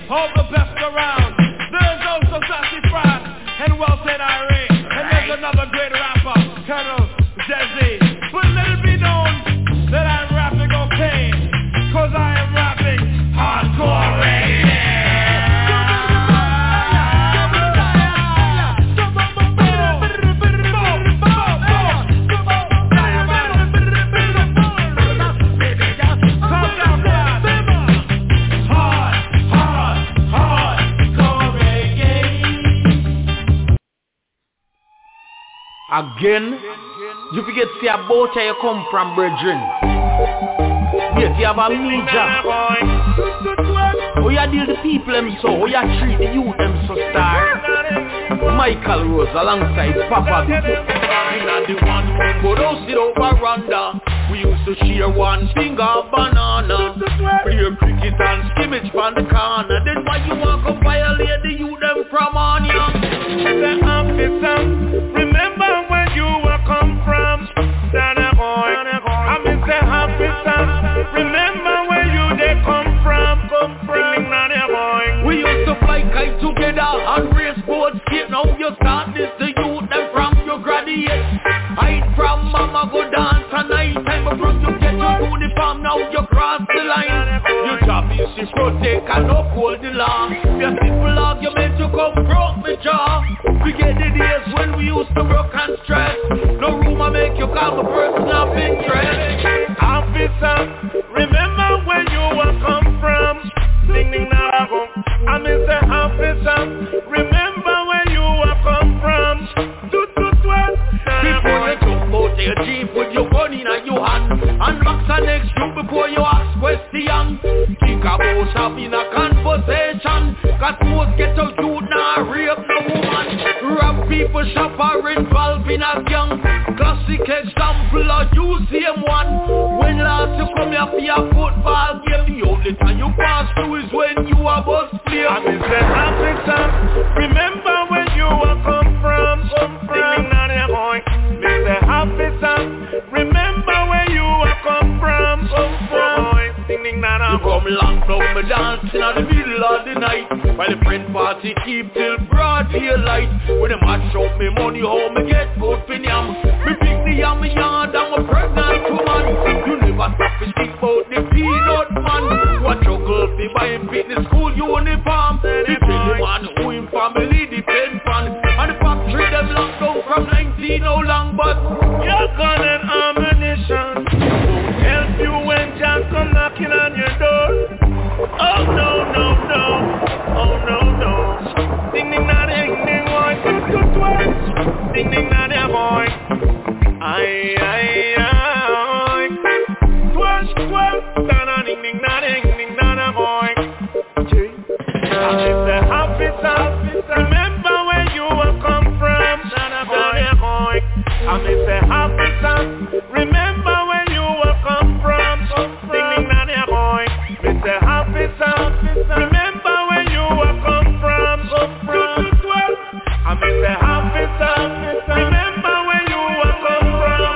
all the best around. There's also Sassy Fran and Well Said Irene. And there's another great rapper, Colonel Jesse. But let it be known that I'm rapping okay, cause I am rapping hardcore reggae. Again, you forget to see about where you come from, brethren. Yes, you have amnesia. Oh, you deal the people them so, oh, you treat the youth them so star. Michael Rose alongside Papa. I'm not the one who don't sit over Rwanda. We used to share one finger banana. Play cricket and skimmage from the corner. Then why you want to violate the youth them from on ya? The officer, remember when you were come from? Dana boy, I miss the officer. Remember where you they come from? Come from, boy. We used to fly kite together and race boats. Skate now you start this the youth them from your graduate. Hide from mama go dance at night time. But from you get your uniform now you cross the line. Your job is to protect and uphold the law. Your simple argument you come broke me jaw. Forget the days when we used to work and stress. No room I make you call my person of interest. Officer, remember where you were come from? Ding ding now I miss the officer. Remember where you were come from? Do do do. Before you jump out your jeep with your gun in your hand, and box the next you before you ask question. Think about having a conversation, cause most get a youth now rape no woman. Rob people shop are involved in a gang. Classic example of you same one. When last you come here for your football game, the only time you pass through is when you are bus player. I miss the officer. Remember when you were come from? Come from. Miss the officer. Remember where you were come from? Come from. You come locked up me dancing at the middle of the night, while the friend party keep till broad daylight. When they match up me money, how me get food for yam. Me pick the yam yard and my pregnant woman. You never stop to speak about the peanut man. What juggle fi buying fitness school uniform. The penny man who in family depend on. And the factory them locked down from nineteen how long, but your gun and ammunition won't help you when Jack come knocking on your door. Oh no no no, oh no no. Ding ding na ding ding boy, good good. Ding ding na ding boy. Ay ay ay. Twash twash, da na ding ding na ding ding na na boy. I miss the officer. Remember where you were come from? Da na boy. I miss the officer. Remember where you were come from? Ding ding na ding boy. Miss the officer. Remember where you were come from? Come from. I miss the officer. Remember where you were come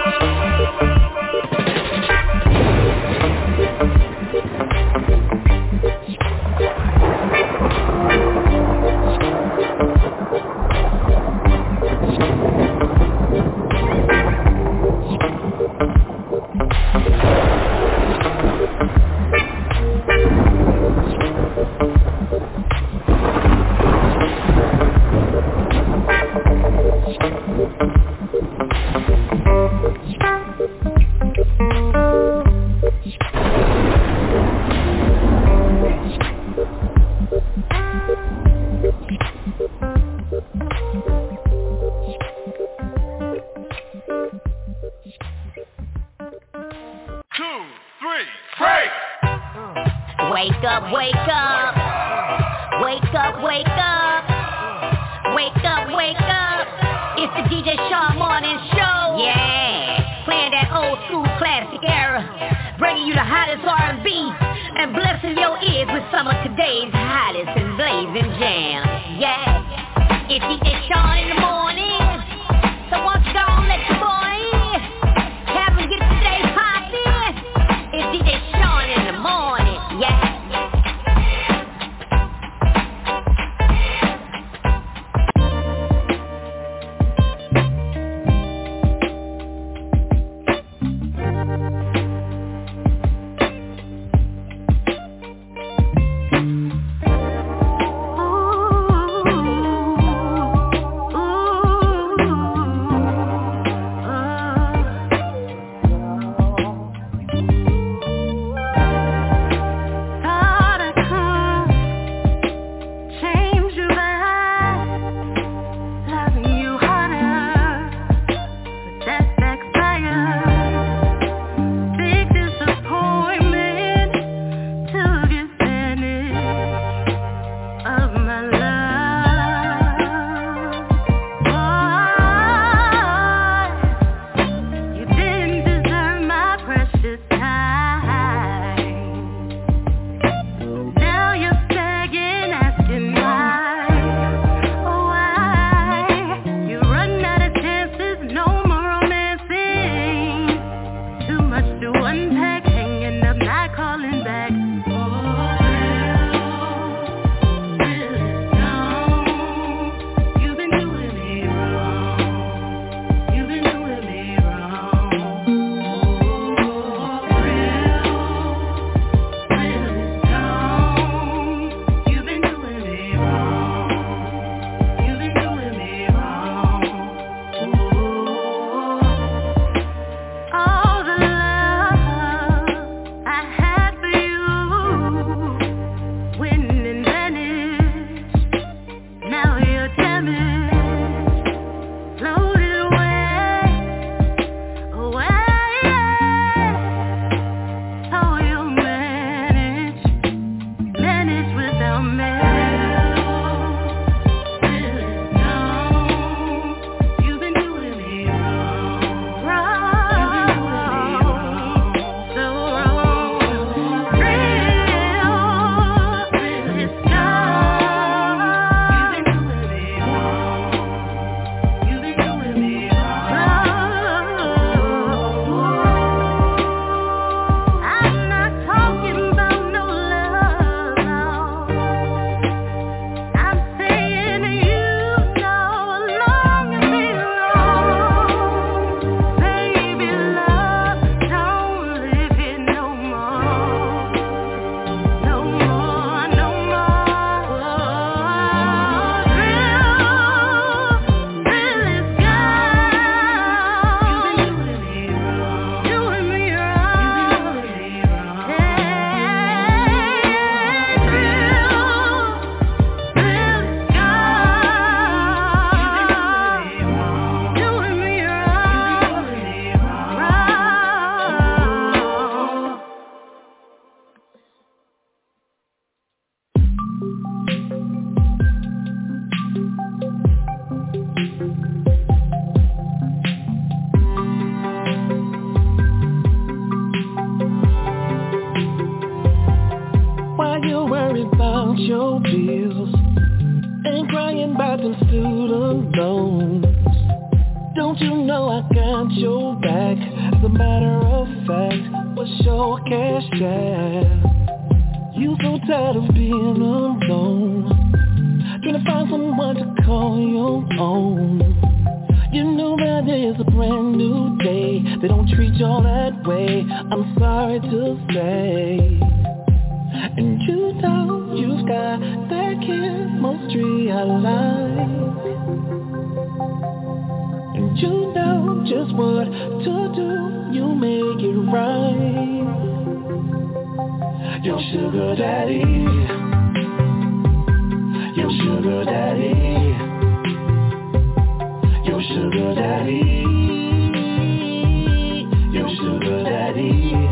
Wake up, wake up. Wake up, wake up. Wake up, wake up. It's the D J Sean Morning Show. Yeah. Playing that old school classic era. Bringing you the hottest R and B. And blessing your ears with some of today's hottest and blazing jams. Yeah. It's D J Sean in the morning. So won't you go and let your boy have him get today poppin'. It's D J Sean in the morning. Yeah. Why you worry about your bills and crying about them student loans? Don't you know I got your back? As a matter of fact, what's your cash app? You so tired of being alone, trying to find someone to call your own. You know that there's a brand new day. They don't treat y'all that way, I'm sorry to say. And you know you've got that chemistry I like, and you know just what to do, you make it right. Your sugar daddy, your sugar daddy, your sugar daddy, your sugar daddy.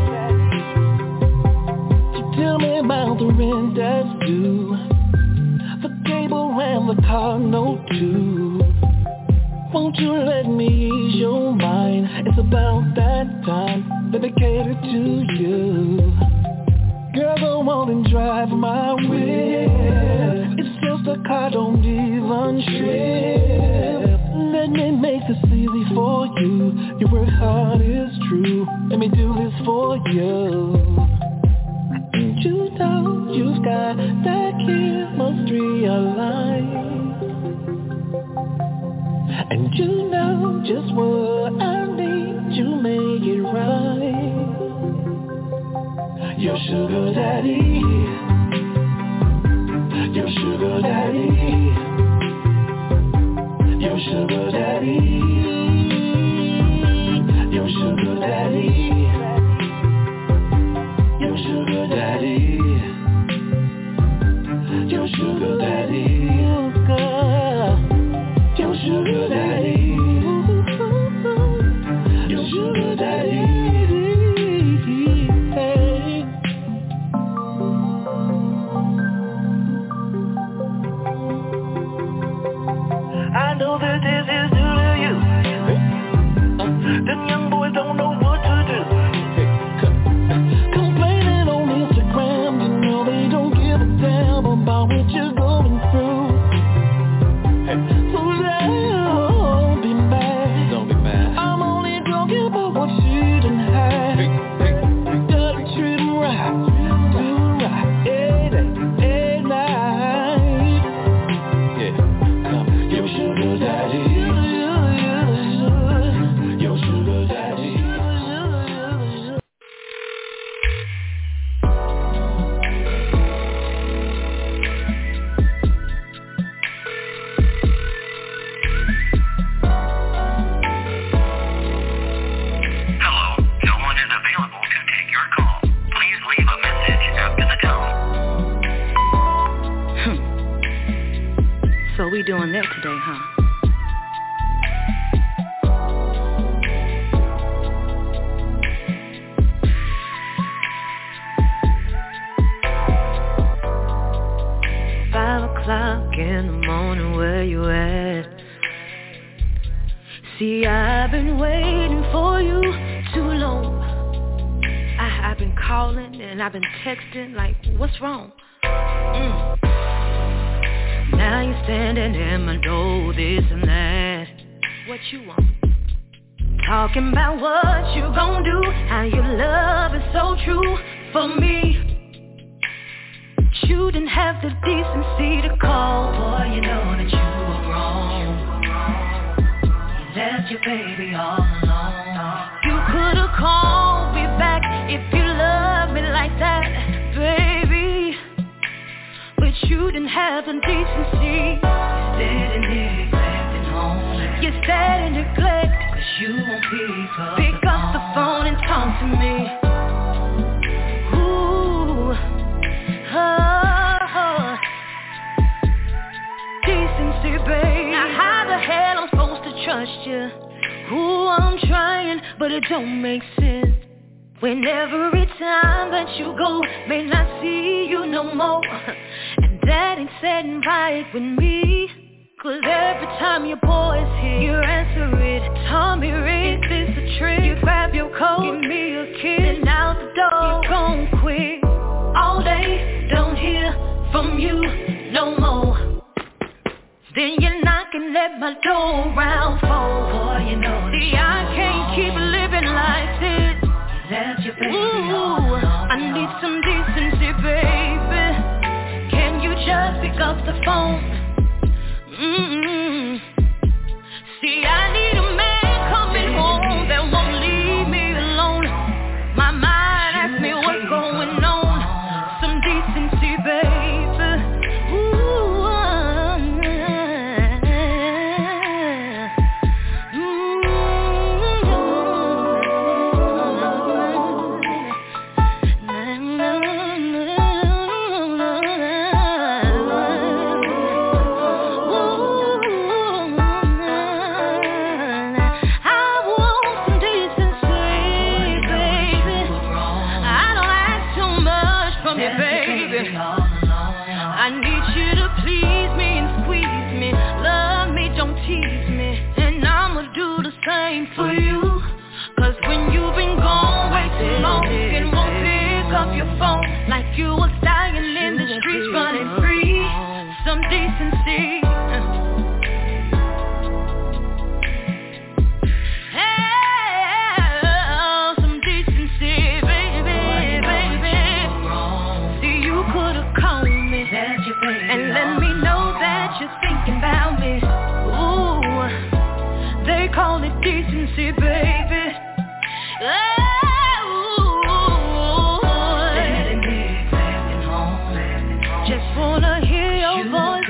Tell me about the rent that's due, the cable and the car note too. Won't you let me ease your mind? It's about that time, dedicated to you. Girl, go on and drive my whip. It's just a car, don't even trip. Let me make this easy for you. You work hard, it's true. Let me do this for you. And you know you've got that chemistry I like, and you know just what I need, you make it right. Your sugar daddy, your sugar daddy, your sugar daddy, your sugar daddy. Your sugar daddy, your sugar daddy, your sugar daddy, your sugar daddy. I know that this is new to you. Them young boys don't know what to do. About what you're going through, so don't be mad. Don't be mad. I'm only talking about what you done had. Gotta treat them right, do right, every day, every night. Yeah, come, your sugar daddy, your sugar daddy. So we doing that today, huh? Five o'clock in the morning, where you at? See, I've been waiting for you too long. I, I've been calling and I've been texting like, what's wrong? Mm. Now you're standing in my door, this and that. What you want? Talking about what you gon' do, how your love is so true for me. But you didn't have the decency to call. Boy, you know that you were wrong. You left your baby all alone. You could've called me back if you loved me like that, baby. But you didn't have the decency. Instead of neglecting home, you stayed in neglect, cause you won't pick up Pick the up the phone and talk to me. Ooh, oh, oh. Decency, babe. Now how the hell I'm supposed to trust you? Ooh, I'm trying, but it don't make sense. When every time that you go, may not see you no more. And that and setting right with me. Cause every time your boy's here, you answer it. Tommy Reed, this a trick. You grab your coat, give me a kiss, and out the door, you gone quick. All day, don't hear from you no more. Then you knock and let my door round fold. Boy, you know see, I can't keep living like this. You left your baby Ooh, I need some decency, baby. Can you just pick up the phone? Mm-mm. See, I need a man coming home that won't leave me alone. My mind asks me what's going on. Some decency, baby. Ooh, for you, cause when you've been gone way too long, and won't pick up your phone, like you was dying in the streets running free. Some decency. Hey, some decency, baby, baby. See, you could've called me and let me know that you're thinking about me. Ooh, they call it decency, baby. Oh, just wanna hear your voice.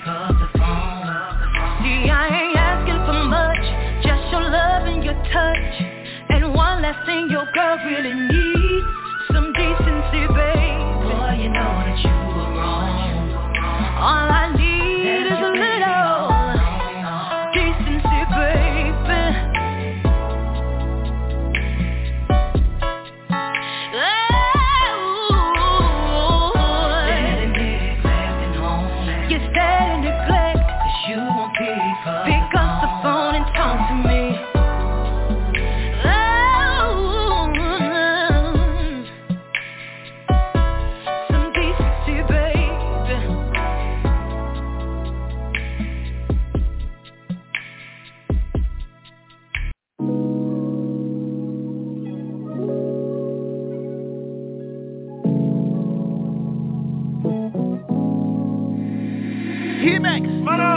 See, I ain't asking for much, just your love and your touch. And one last thing your girl really needs, some decency, baby. Boy, you know that you were wrong. All I need is a little decency, baby. You stay in neglect, cause you won't pick up Pick up the phone and talk to me. Some decency, baby. T-Max, Mano.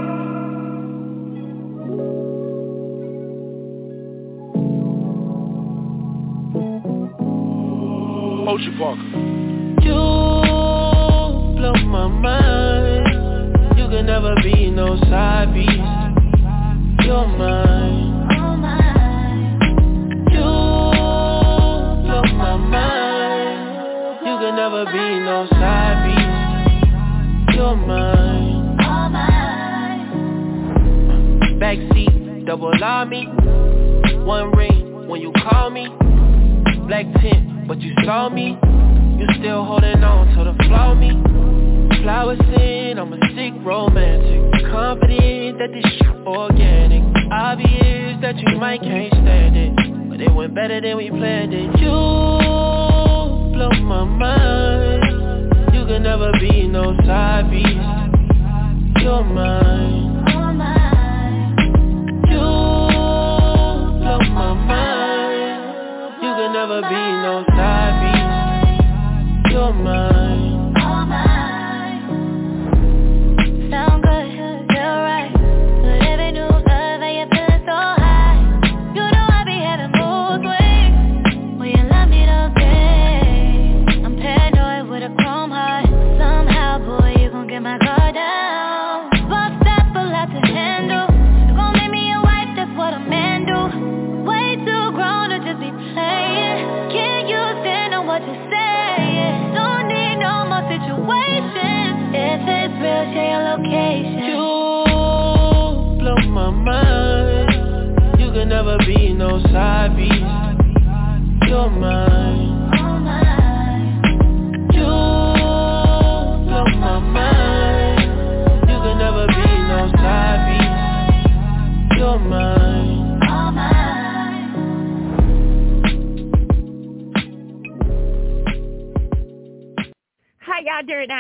Ocean Parker. You blow my mind. You can never be no side piece. You're mine. Oh mine. You blow my mind. You can never be no side piece. You're mine. Oh mine. Backseat, double R me. One ring when you call me. Black tint, but you saw me. You still holding on to the flaw me. Flowers in, I'm a sick romantic. Confident that this shit organic. Obvious that you might can't stand it, but it went better than we planned it. You blow my mind. You can never be no side piece. You're mine. Oh mine. You blow my mind. You can never be no side piece. You're mine. Oh mine. Sound good, feel right. Living new love and you're feeling so high. You know I be having mood swings when you love me those days. I'm paranoid with a chrome heart. Somehow, boy, you gon' get my guard down. But that's a lot to handle. You gon' make me your wife, that's what a man do. Way too grown to just be playing. Can't you stand on what you're saying? Don't need no more situations. If it's real, share your location. You blow my mind. You can never be no side piece. You're mine. Oh mine. You blow my mind.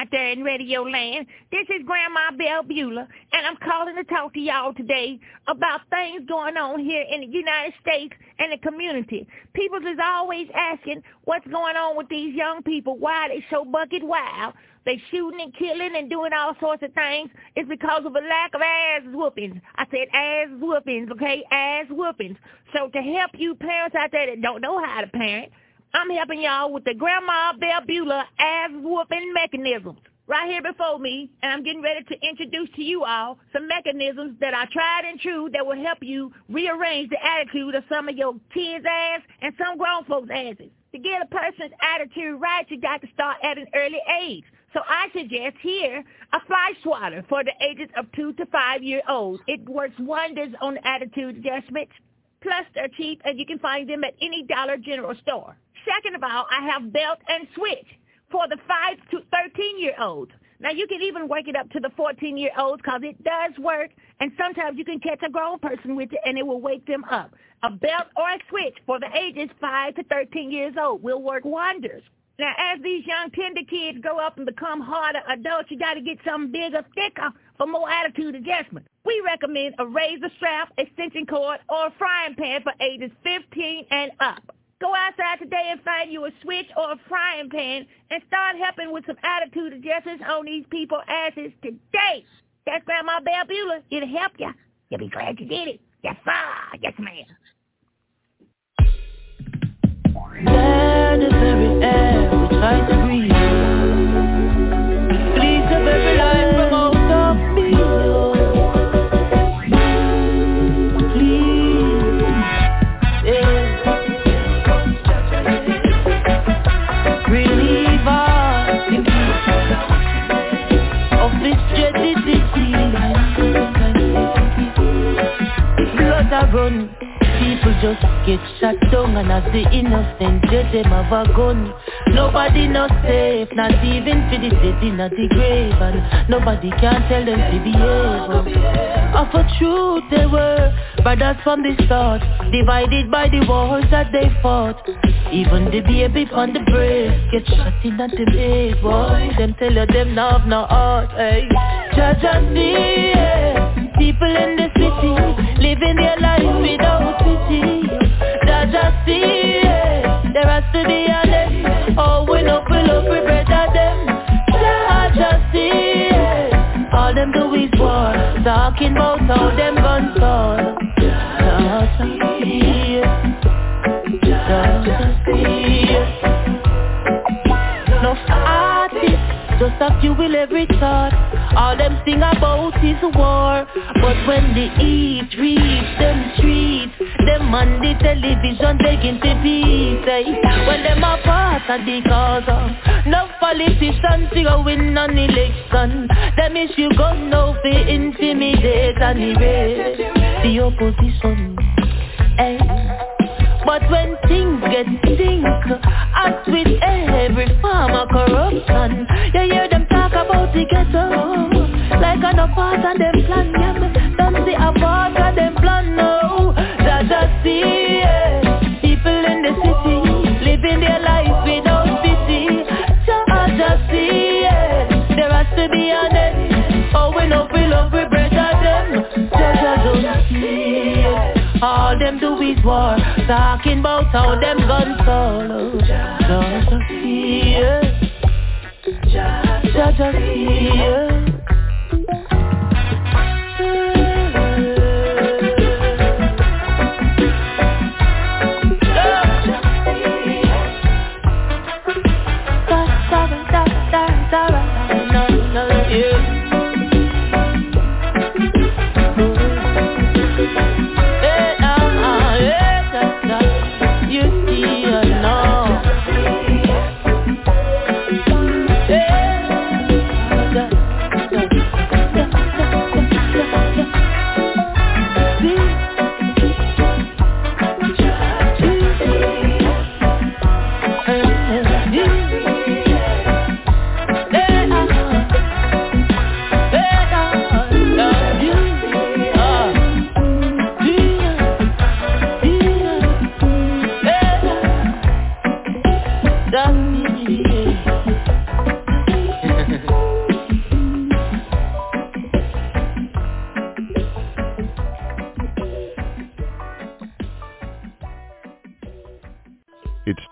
out there in radio land. This is Grandma Belle Beulah, and I'm calling to talk to y'all today about things going on here in the United States and the community. People is always asking what's going on with these young people, why they so bucket wild. They shooting and killing and doing all sorts of things. It's because of a lack of ass whoopings. I said ass whoopings, okay? Ass whoopings. So to help you parents out there that don't know how to parent, I'm helping y'all with the Grandma Belle Beulah ass whooping mechanisms right here before me, and I'm getting ready to introduce to you all some mechanisms that are tried and true that will help you rearrange the attitude of some of your kids' ass and some grown folks' asses. To get a person's attitude right, you got to start at an early age. So I suggest here a fly swatter for the ages of two to five year olds. It works wonders on attitude adjustments. Plus, they're cheap, and you can find them at any Dollar General store. Second of all, I have belt and switch for the five to thirteen year olds. Now, you can even work it up to the fourteen year olds because it does work, and sometimes you can catch a grown person with it, and it will wake them up. A belt or a switch for the ages five to thirteen years old will work wonders. Now, as these young tender kids grow up and become harder adults, you got to get something bigger, thicker for more attitude adjustment. We recommend a razor strap, extension cord, or a frying pan for ages fifteen and up. Go outside today and find you a switch or a frying pan and start helping with some attitude adjustments on these people's asses today. That's Grandma Belle Beulah. It'll help you. You'll be glad you did it. Yes, sir. Yes, ma'am. Where the very air we try to breathe, please the very life from out of me, please, yeah. Relieve us of this dreaded disease. Blood a run. People just get shot down, and as the innocent dead, them have a gun. Nobody not safe, not even for the dead in the grave, and nobody can tell them to behave. Of a truth they were brothers from the start, divided by the wars that they fought. Even the baby on the breast get shot in at the base, boy. Them tell you them now have no heart, hey. Judge and see, yeah. People in the city living their life without pity. Judge and see, yeah. There has to be a end. Oh, we know we love we better them. Judge and see, yeah. All them do is war, talking about how them guns fall. Judge and see, yeah. Judge and see, yeah. No artists, just a few will every thought. All them sing about is war, but when the heat reach them streets, them on the television begging to peace, eh? When them are part of the cause of no politicians to win an election, them issue gun now to intimidate and erase the opposition, eh? But when things get stink, as with every form of corruption, you hear them talk about the ghetto like an apart of them plan, yeah, me don't see a part of them plan, no. Just see, yeah. People in the city living their life without pity. Just see, yeah. There has to be an end. Oh, we know we love we better them. Just see, yeah. All them do is war, talking about how them guns fall. Just see, yeah. Just see, yeah.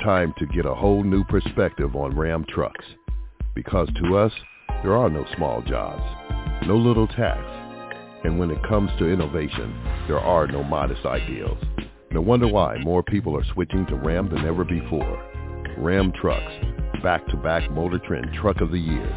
time to get a whole new perspective on Ram trucks. Because to us, there are no small jobs, no little tasks, and when it comes to innovation, there are no modest ideals. No wonder why more people are switching to Ram than ever before. Ram Trucks, back-to-back Motor Trend Truck of the Year.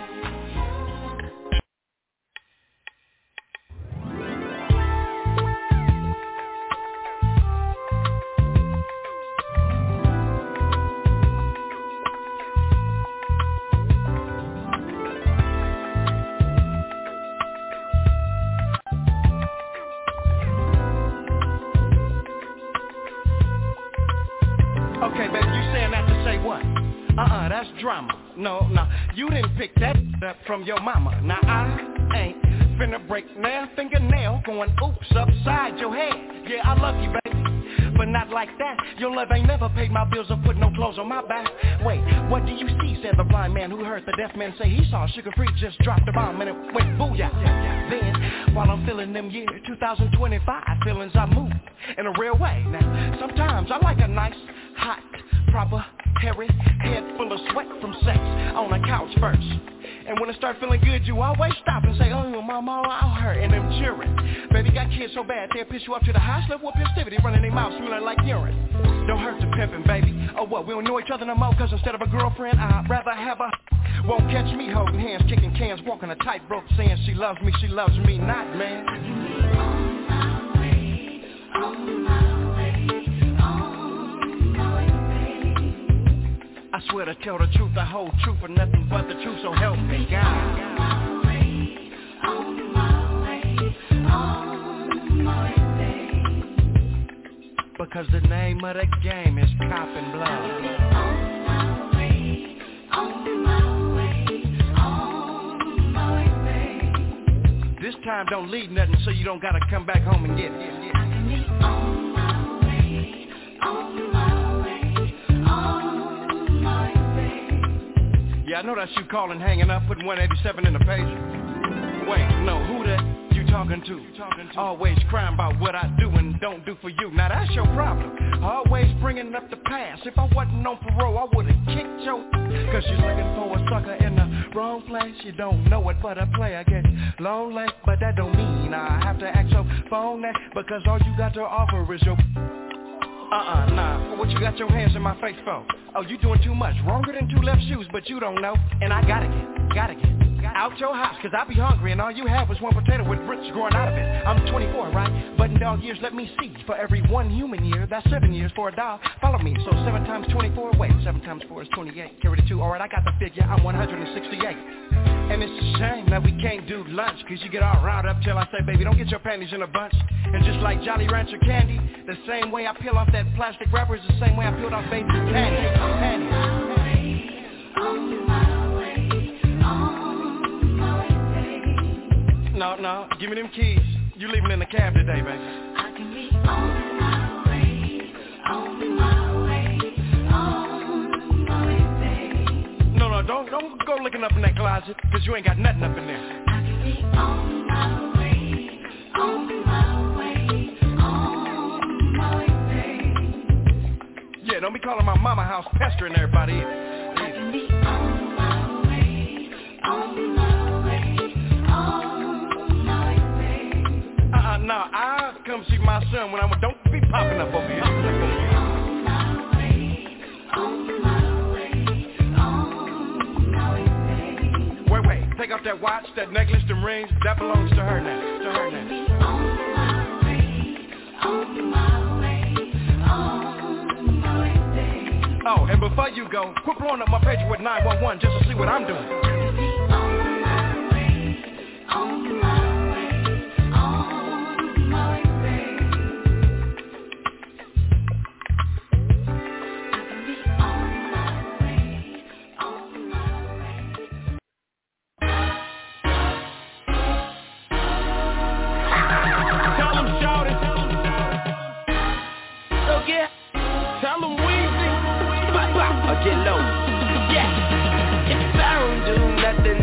Okay, baby, you saying that to say what? Uh-uh, that's drama. No, no, you didn't pick that up from your mama. Now I ain't finna break nail fingernail going oops upside your head. Yeah, I love you, baby, but not like that. Your love ain't never paid my bills or put no clothes on my back. Wait, what do you see? Said the blind man who heard the deaf man say he saw Sugar Free just dropped the bomb and it went booyah. Then, while I'm feeling them year two thousand twenty-five feelings, I move in a real way. Now, sometimes I like a nice, hot, proper, hairy head full of sweat from sex on a couch first. And when it start feeling good, you always stop and say, oh, mama, I hurt, and them cheering. Baby got kids so bad, they'll piss you up to the highest level of festivity, running their mouth smelling like urine. Don't hurt the pimpin', baby. Oh, what, we don't know each other no more, cause instead of a girlfriend, I'd rather have a... Won't catch me holding hands, kicking cans, walking a tightrope, saying she loves me, she loves me not, man. On my way, on my way, on my way. I swear to tell the truth, the whole truth, and nothing but the truth, so help me God. On my way, on my way, on my way. Because the name of the game is Cop and Blood. On my way, on my way, on my way. This time don't leave nothing so you don't gotta come back home and get it. Yeah, yeah. I can be on my way, on my way, on my way. Yeah, I know that's you calling, hanging up, putting one eighty-seven in the pager. Wait, no, who the... Talking to, talking to, always crying about what I do and don't do for you. Now that's your problem, always bringing up the past. If I wasn't on parole, I would've kicked your cause you're looking for a sucker in the wrong place. You don't know it, but a player gets lonely. But that don't mean I have to act so phony, because all you got to offer is your Uh-uh, nah, what you got your hands in my face for? Oh, you doing too much, wronger than two left shoes, but you don't know. And I gotta get, gotta get out your house, cause I be hungry and all you have is one potato with roots growing out of it. I'm twenty-four, right? But in dog years, let me see. For every one human year, that's seven years for a dog. Follow me, so seven times twenty-four, wait, seven times four is twenty-eight. Carry the two, alright, I got the figure, I'm one hundred sixty-eight. And it's a shame that we can't do lunch, cause you get all riled up till I say, baby, don't get your panties in a bunch. And just like Jolly Rancher candy, the same way I peel off that plastic wrapper is the same way I peeled off baby candy. Candy. On my way, on my way, on my way. No, no, give me them keys. You leaving in the cab today, baby. I can be on my way, on my way, on my way. No, no, don't, don't go looking up in that closet, cause you ain't got nothing up in there. I can be on my way, on my way, on my way. Yeah, don't be calling my mama house pestering everybody. I can be on my way, on my way, on my way. Uh-uh, no, I'll come see my son when I'm, don't be popping up over here. On my way, on my way, on my way. Wait, wait, take off that watch, that necklace, them rings, that belongs to her now, to her now. On my way, on my way, on my way. Oh, and before you go, quit blowing up my pager with nine one one just to see what I'm doing. On my way, on my way, on my way. I can be on my way, on my way. Tell them, shout it. Oh yeah, tell them Weezy. Bop, bop, or get low. Yeah, if I don't do nothing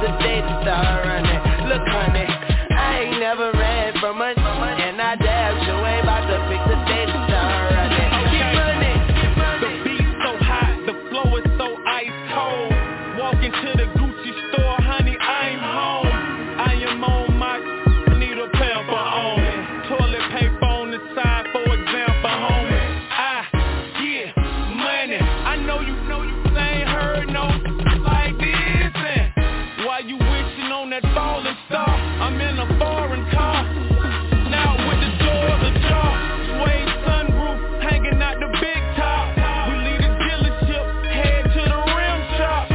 the day to start running. Look, honey, I ain't never ran from money, and I damn sure ain't about to pick the day to start running. Get money. The beat's so hot, the flow is so ice cold. Walk into the Gucci store, honey, I'm home. I am on my need a pamper on me. Toilet paper on the side, for example, homie. I get money. I know you know you ain't heard no like this. And while you wishing on that falling star, I'm in a foreign car. Now with the doors ajar, suede sunroof, hanging out the big top. We leave the dealership, head to the rim shop.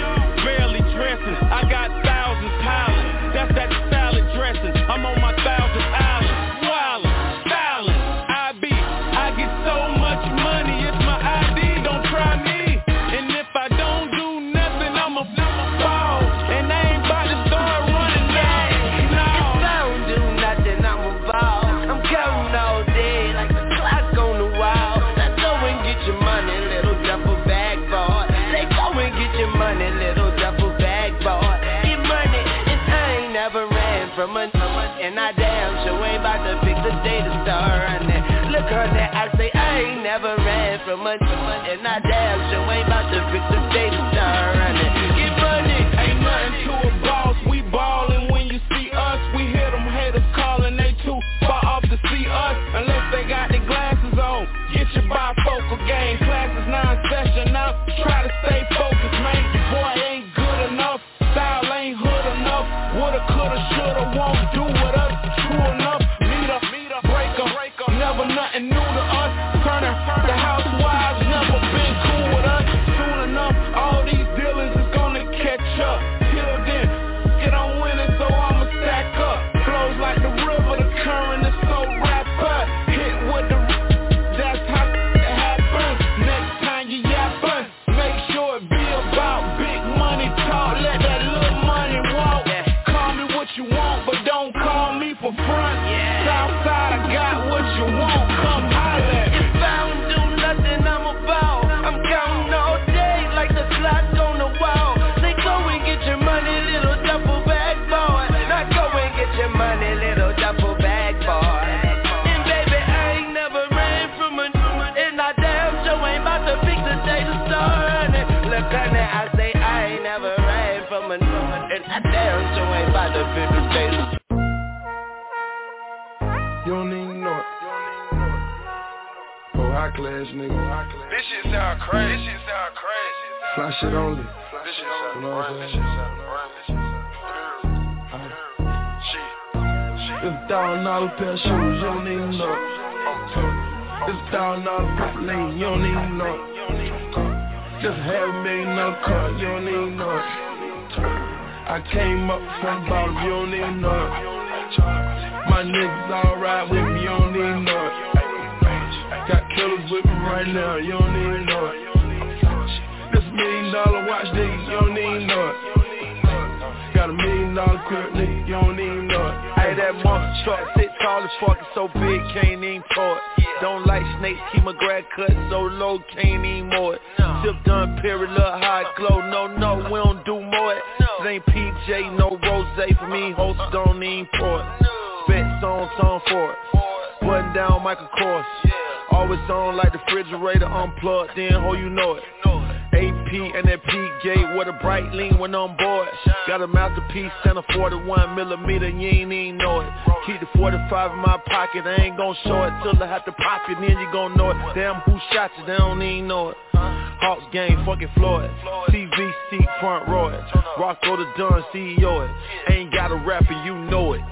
Barely dressing, I got thousands piling. That's that salad dressing. I'm on my thousandth island. Wildin', styling, I be. I get so much money, it's my I D. Don't try me. And if I don't do nothing, I'ma fall. And I ain't about to start running now. No. If I don't do nothing, I'ma ball. I'm counting all day like the clock on the wall. Let's go and get your money, little duffel bag boy. Let's go and get your money, little duffel bag boy. Get money, and I ain't never ran from money, and I damn sure ain't about to pick the day to start running. Look, honey, I say I ain't never ran from money, and I damn sure ain't about to pick the day to start running. Get money, Ain't nothing to a boss, we ballin' when you see us. We hear them haters calling, they too far off to see us. Unless they got their glasses on, get your bifocal game. Class is non-session now, try to stay focused, man. Your boy ain't good enough, style ain't hood enough. Woulda, coulda, shoulda, won't do with us. True enough, meet up, break up, never nothing new to us. Turner, the housewives never been cool with us. Soon enough, all these dealings is gonna catch up. Till then, get on winning, so I'ma stack up. Flows like the river, the current is so wrapped up. Hit with the that's how it happens. Next time you yappin', make sure it be about big money talk. Let that little money walk. Call me what you want, but don't call me for front. Southside, I got what you want, come holler. if I don't do nothing, I'm a ball. I'm counting all day like the clock on the wall. Say go and get your money, little duffel bag boy. Now go and get your money, little duffel bag boy. And baby, I ain't never ran from a and I damn sure ain't about to pick the day to start running. Look, honey, I say I ain't never ran from a and I damn sure ain't about to pick the day to start. You don't even know it. Oh, high class nigga. This shit sound crazy. This shit sound crazy. Fly shit only. This shit sound You know what I'm crazy. This saying? shit sound crazy. It's a thousand dollar pair of shoes, you don't even know it. It's a thousand dollar purple lane, you don't even know it. Just half a million dollar car, you don't even know it. I came up from the bottom, you don't even know it. My niggas all ride with me, you don't even know it. Got killers with me right now, you don't even know it. This million dollar watch, nigga, you don't even know it. Got a million dollar crib, nigga, you don't even know it. Hey, that monster truck sit tall as fuck, it's so big, can't even tow it. Don't like snakes, keep my grad cut so low, can't even mow it. Tip done, period, look how it glow. No, no, we don't do more it. It ain't P J, no rose for me, host don't even pour it. Spit song, song for it. Button down, Michael Kors. Always on like the refrigerator unplugged, then ho, you know it. A P and that P gate with a bright lean when on board. Got a masterpiece and a forty-one millimeter, you ain't even know it. Keep the forty-five in my pocket, I ain't gon' show it till I have to pop it, then you gon' know it. Damn, who shot you, they don't even know it. Hawks game, fucking Floyd. C V C front row it. Rocco the Dunn, C E O it. Ain't got a rapper, you know it.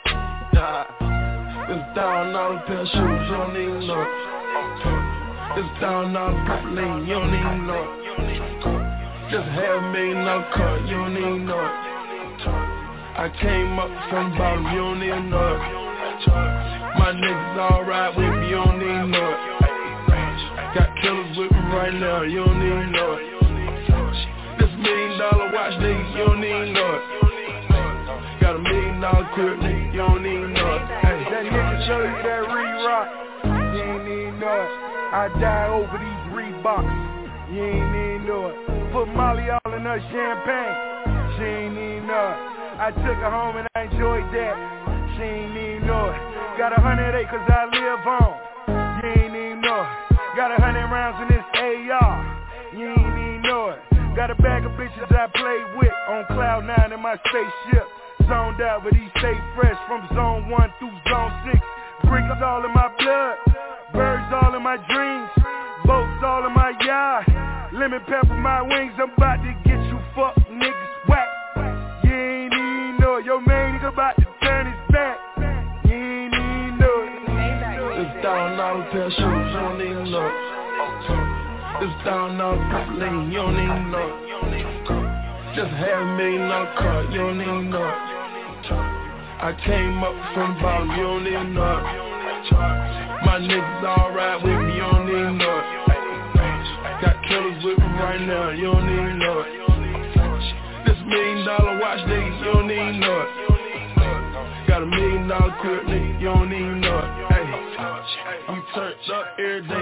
It's a thousand dollar pair of shoes, you don't even know it. It's a thousand dollar purple lane, you don't even know it. Just half a million dollar car, you don't even know it. I came up from the bottom, you don't even know it. My niggas all ride with me, you don't even know it. Got killers with me right now, you don't even know it. This million dollar watch, nigga, you don't even know it. Got a million dollar crib, nigga, you don't even know it. Hey, that nigga show you that re-rock, you ain't even know it. I die over these Reeboks, you ain't even know it. Put Molly all in her champagne, she she ain't even know it. I took her home and I enjoyed that. She ain't even know it. Got a hundred acres I live on. You ain't even know it. Got a hundred rounds in this A R. You ain't even know it. Got a bag of bitches I play with on cloud nine in my spaceship. Zoned out, but he stay fresh from zone one through zone six. Bricks all in my blood, birds all in my dreams, boats all in my yard. Lemon pepper my wings, I'm about to get you fuck niggas whack. You ain't even know it. Your main nigga about to turn his back. You ain't even know it. It's thousand dollar pair of shoes, you don't even know it. It's thousand dollar gasoline, you don't even know it. Just half a million dollar car, you don't even know it. I came up from the bottom, you don't even know it. My niggas all ride with me, you don't even know it. Got killers with me right now, you don't even know it. This million dollar watch, nigga, you don't even know it. Got a million dollar crib, nigga, you don't even know it. Hey, we turned up every day.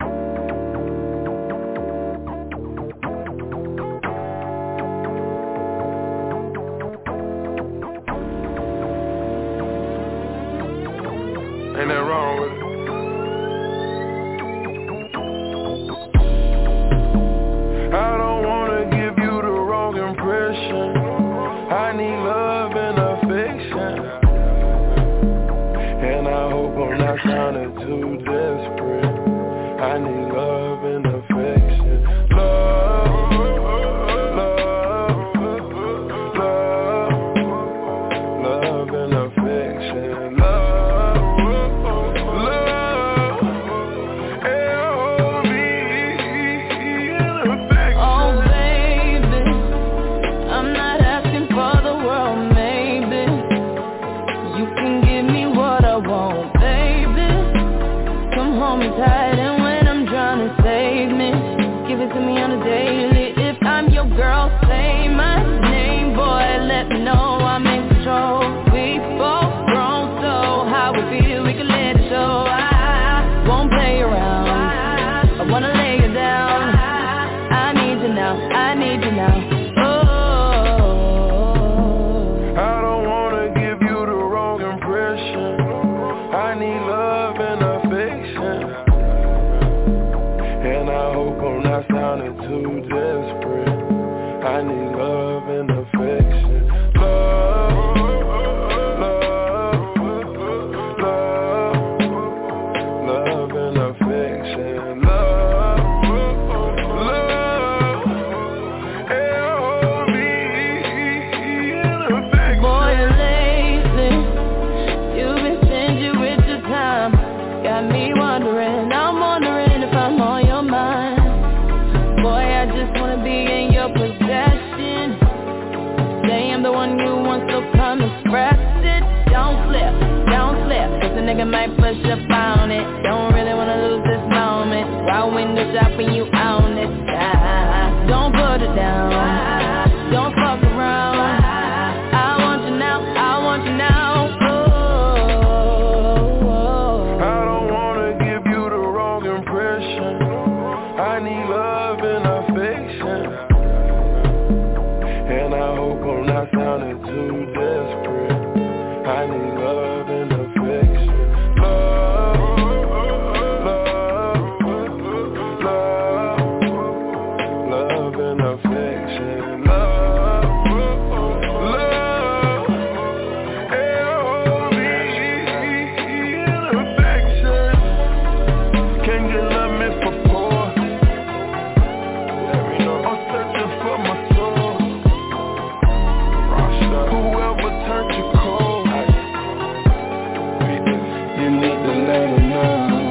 Ain't nothing wrong with it. I don't wanna give you the wrong impression. I need love and affection. And I hope I'm not sounding too desperate. I need love and affection. Love, love, love, love and affection. Love. Tight, and when I'm drowning, save me. Give it to me on a daily. If I'm your girl, say my name, boy. Let me know I'm in control. We both grown, so how we feel, we can let it show. I won't play around. I wanna lay you down. I need you now. I need you now. Oh. I don't wanna give you the wrong impression. I need love and affection. And I hope I'm not sounding too desperate. I need love and affection. Love, love, love, love and affection. Love, love, L O V E and affection. Boy, lately, you've been stingy with your time. Got me wondering, I'm wondering if I'm on your mind. Boy, I just wanna be in your possession. Say I'm the one you want, so come express it. Don't slip, don't slip, cause the nigga might push up on it. Don't really wanna lose this moment. While window shopping, you own it. Ah, don't put it down, don't fuck around. I want you now, I want you now. I need love and affection. And I hope I'm not sounding too desperate. I need love and affection. Love, love, love, love and affection. Love, love, L O V E and affection. Can you love me for poor? Whoever turned you cold, you need to let them know.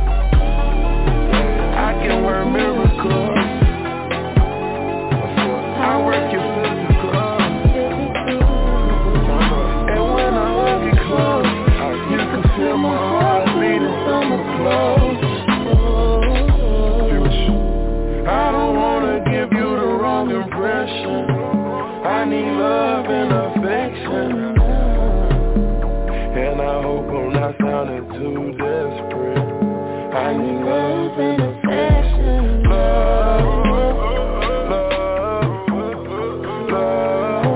I can work miracles. I work your physical. And when I hug you close, you can feel my heart beating from close. I don't wanna give you the wrong impression. I need love and affection. And I hope I'm not sounding too desperate. I need love and affection. Love, love, love,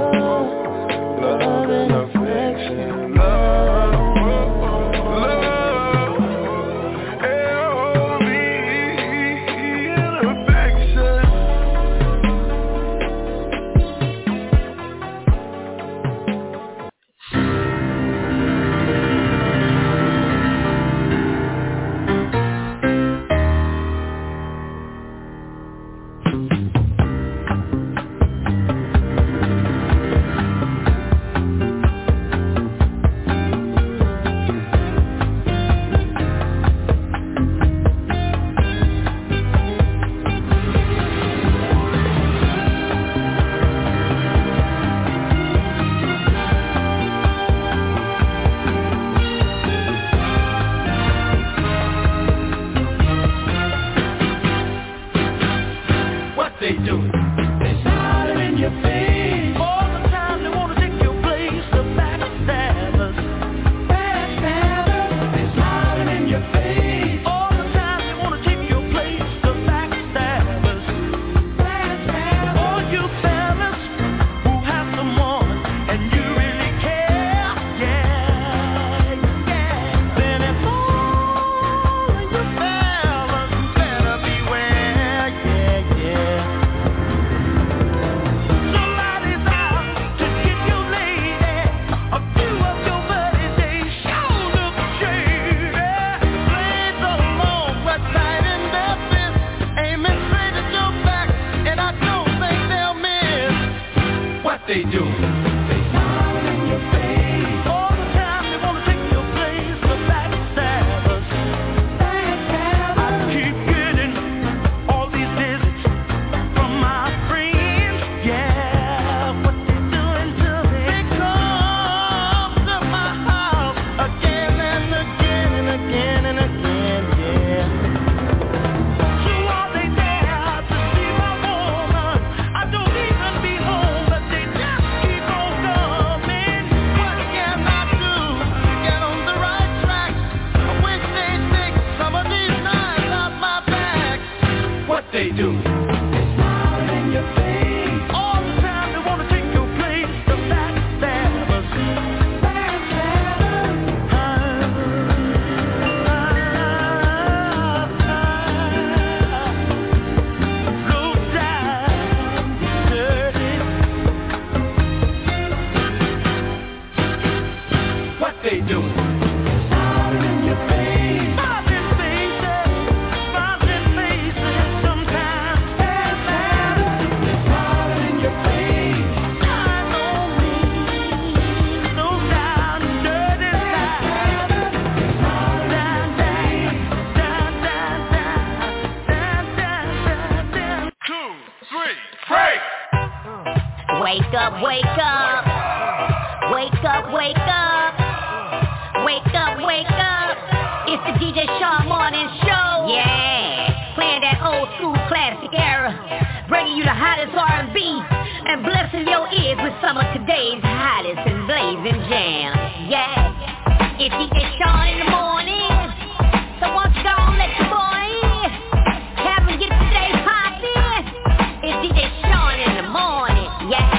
today's hottest and blazing jam. Yeah, it's D J Sean in the morning. So won't you go on, let your boy have him get today's poppin'. It's D J Sean in the morning. Yeah.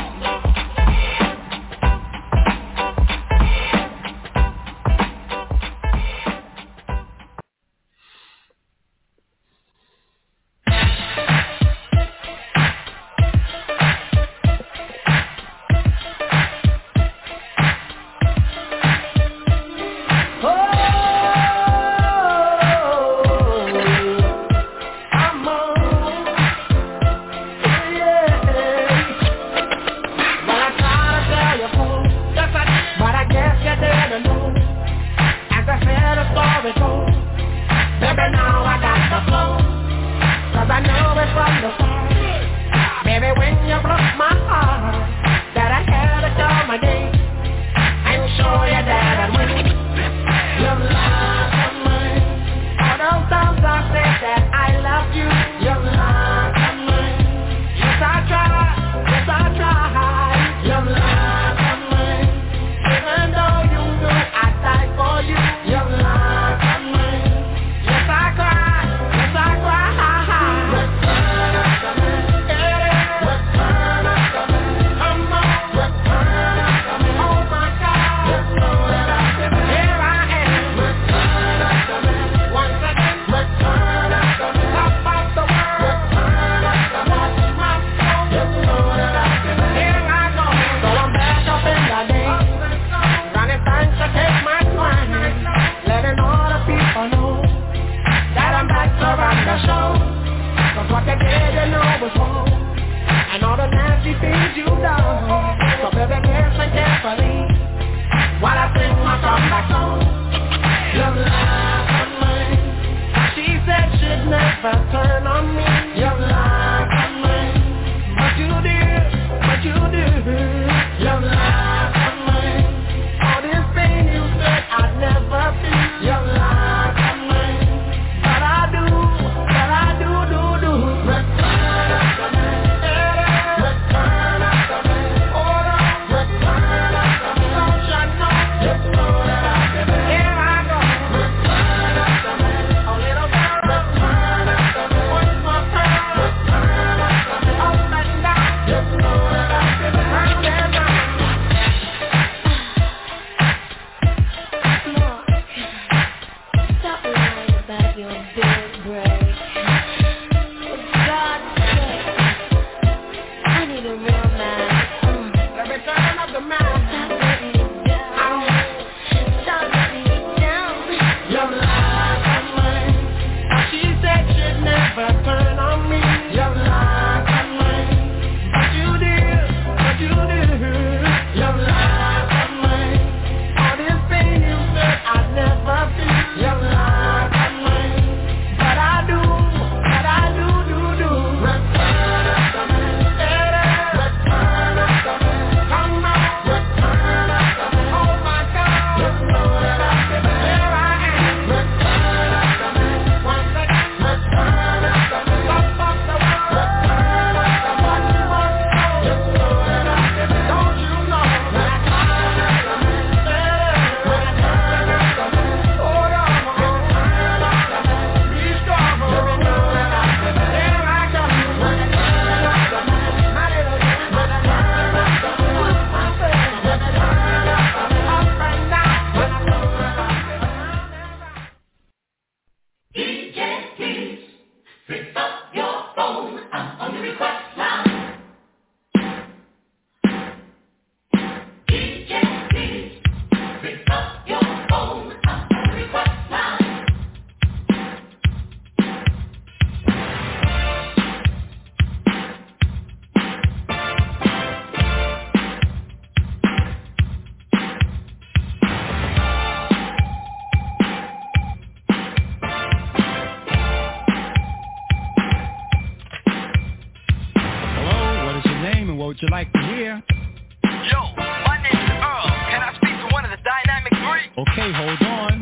What would you like to hear? Yo, my name's Earl. Can I speak to one of the Dynamic Three? Okay, hold on.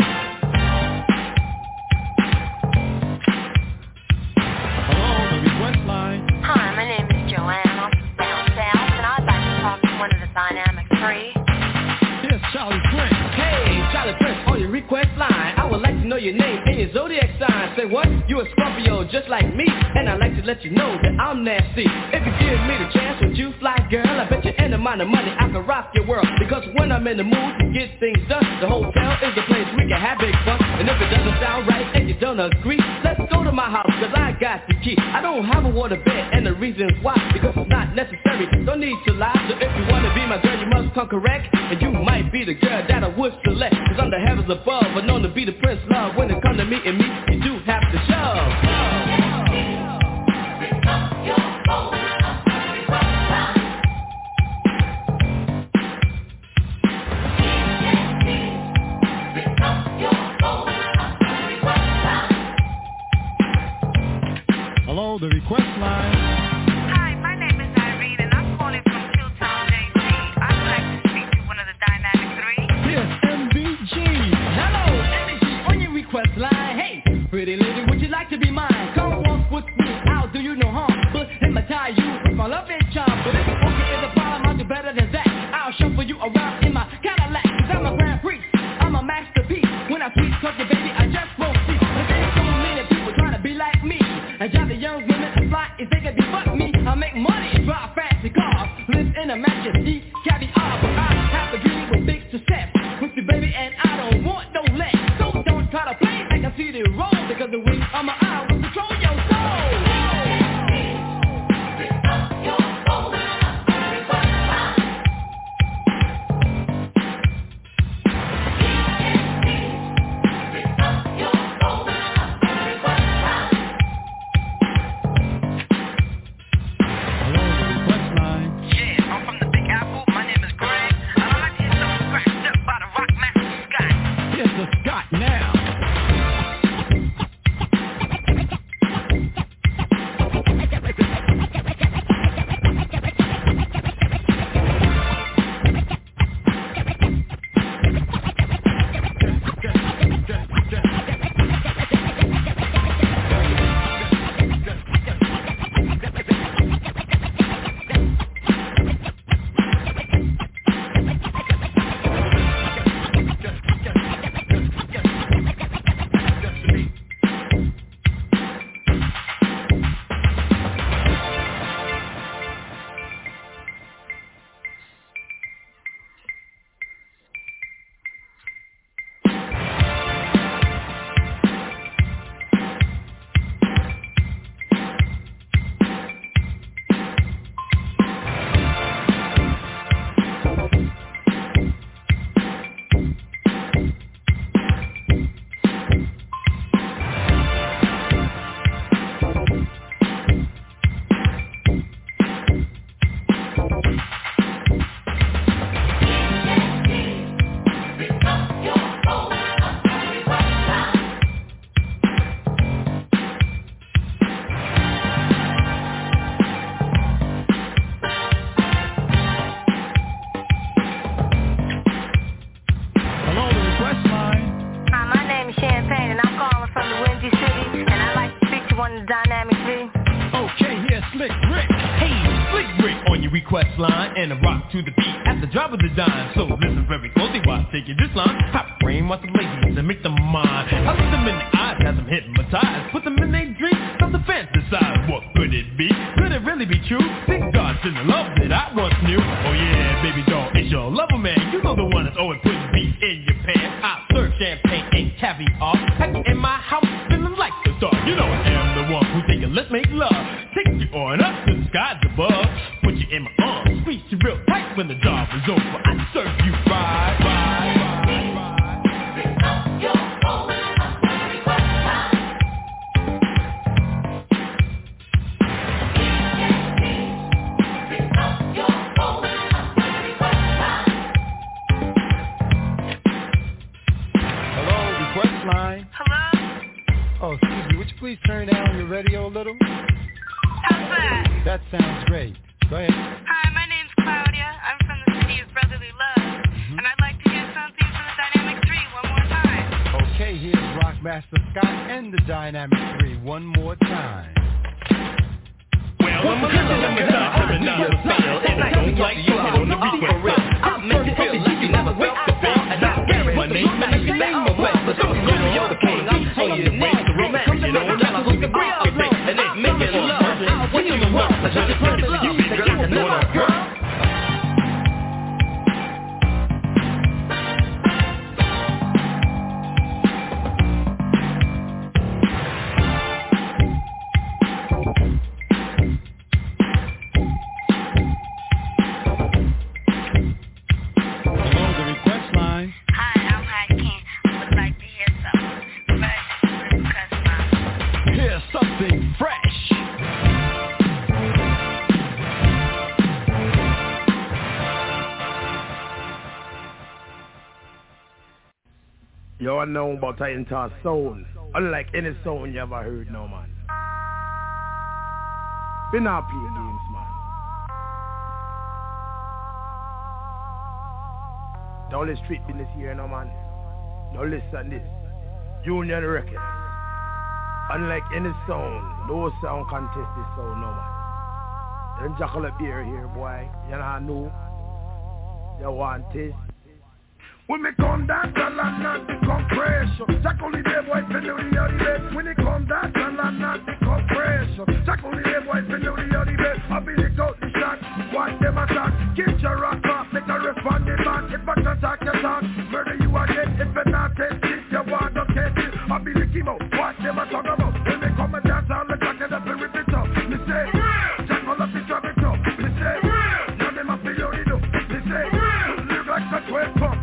Hello, the request Hey, zodiac sign, say what? You a Scorpio just like me, and I like to let you know that I'm nasty. If you give me the chance, would you fly, girl? I bet you any amount of money I can rock your world. Because when I'm in the mood to get things done, the hotel is the place we can have big fun. And if it doesn't sound right and you don't agree, let's go to my house, cause I got the key. I don't have a water bed, and the reason's why, because it's not necessary, don't need to lie. So if you wanna be my girl, you must come correct, and you might be the girl that I would select. Cause I'm the heavens above, but known to be the prince love. When it comes to me and me, you do have to shove. Hello, the request line. Hi, my name is Irene, and I'm calling from Hilltown, J C. I'd like to speak to one of the Dynamic Three. Yes, M B G. Hello, M B G on your request line. Hey, pretty lady, would you like to be mine? Come walk with me, I'll do you no harm. But hypnotize you with my love and charm. But if you okay is a problem, I'll do better than that. I'll shuffle you around in my Cadillac. Cause I'm a grand priest, I'm a masterpiece. When I sweet talk you, baby, I just won't see. There's so many people trying to be like me. I drive the young women to fly if they can be fuck me. I make money and drive fancy cars, live in a mansion, eat caviar. But I have a dream with big success with you, baby, and I don't want no less. So don't try to play like I see the roll, because the wings on my eye will control your soul. And a rock to the beat at the drop of the dime. So listen very closely while I take you this line. I frame out the ladies and make them mine. I look them in the eyes, have them hypnotized. Put them in their dreams, start to fantasize. What could it be? Could it really be true? Think God sent the love that I once knew. Oh yeah, baby doll, it's your lover man. You know the one that's always putting beef in your pants. I serve champagne and caviar. Packed in my house, feeling like the star. You know I am the one who's thinking let's make love. Take you on up to the skies above. Put you in my arms, squeeze you real tight when the job is over. I serve you right, right, right, right. Pick up your phone, I'm very well. Pick up your phone, I'm very well. Hello, request line. Hello? Oh, excuse me, would you please turn down your radio a little? How's that? That sounds great. Go ahead. Hi, my name's Claudia. I'm from the city of Brotherly Love. Mm-hmm. And I'd like to hear something from the Dynamic Three one more time. Okay, here's Rockmaster Scott and the Dynamic Three one more time. Well, I'm a little bit of another style, and I don't like you on the request. I make it feel like you never felt before, and I wear it. My name is my name, but you're the king. I'm I got to turn it up. You got to know that, girl. Yo, I know about Titan Toss sound. Unlike any sound you ever heard, no man. We not play games, man. Don't let street business here, no man. Don't listen this. Union record. Unlike any sound, no sound contest this sound, no man. Them jackal up beer here, boy. You know, know. You want this? When me come down, tell her not to compression. Jack only the boy for the other bed. When it come down, tell her not to compression. Jack only the boy for the other bed. I be lick out the shot, watch them attack. Get your rock off, make a respond the man. If I attack your talk, murder you again. If I not test it, you want to catch it. I be lick him out, watch them attack about. When they come and dance, I'll attack it up and rip it up. Me say, Jack all up the drop it up. Me say, now them up the load it up. Me say, live like a twelve pump.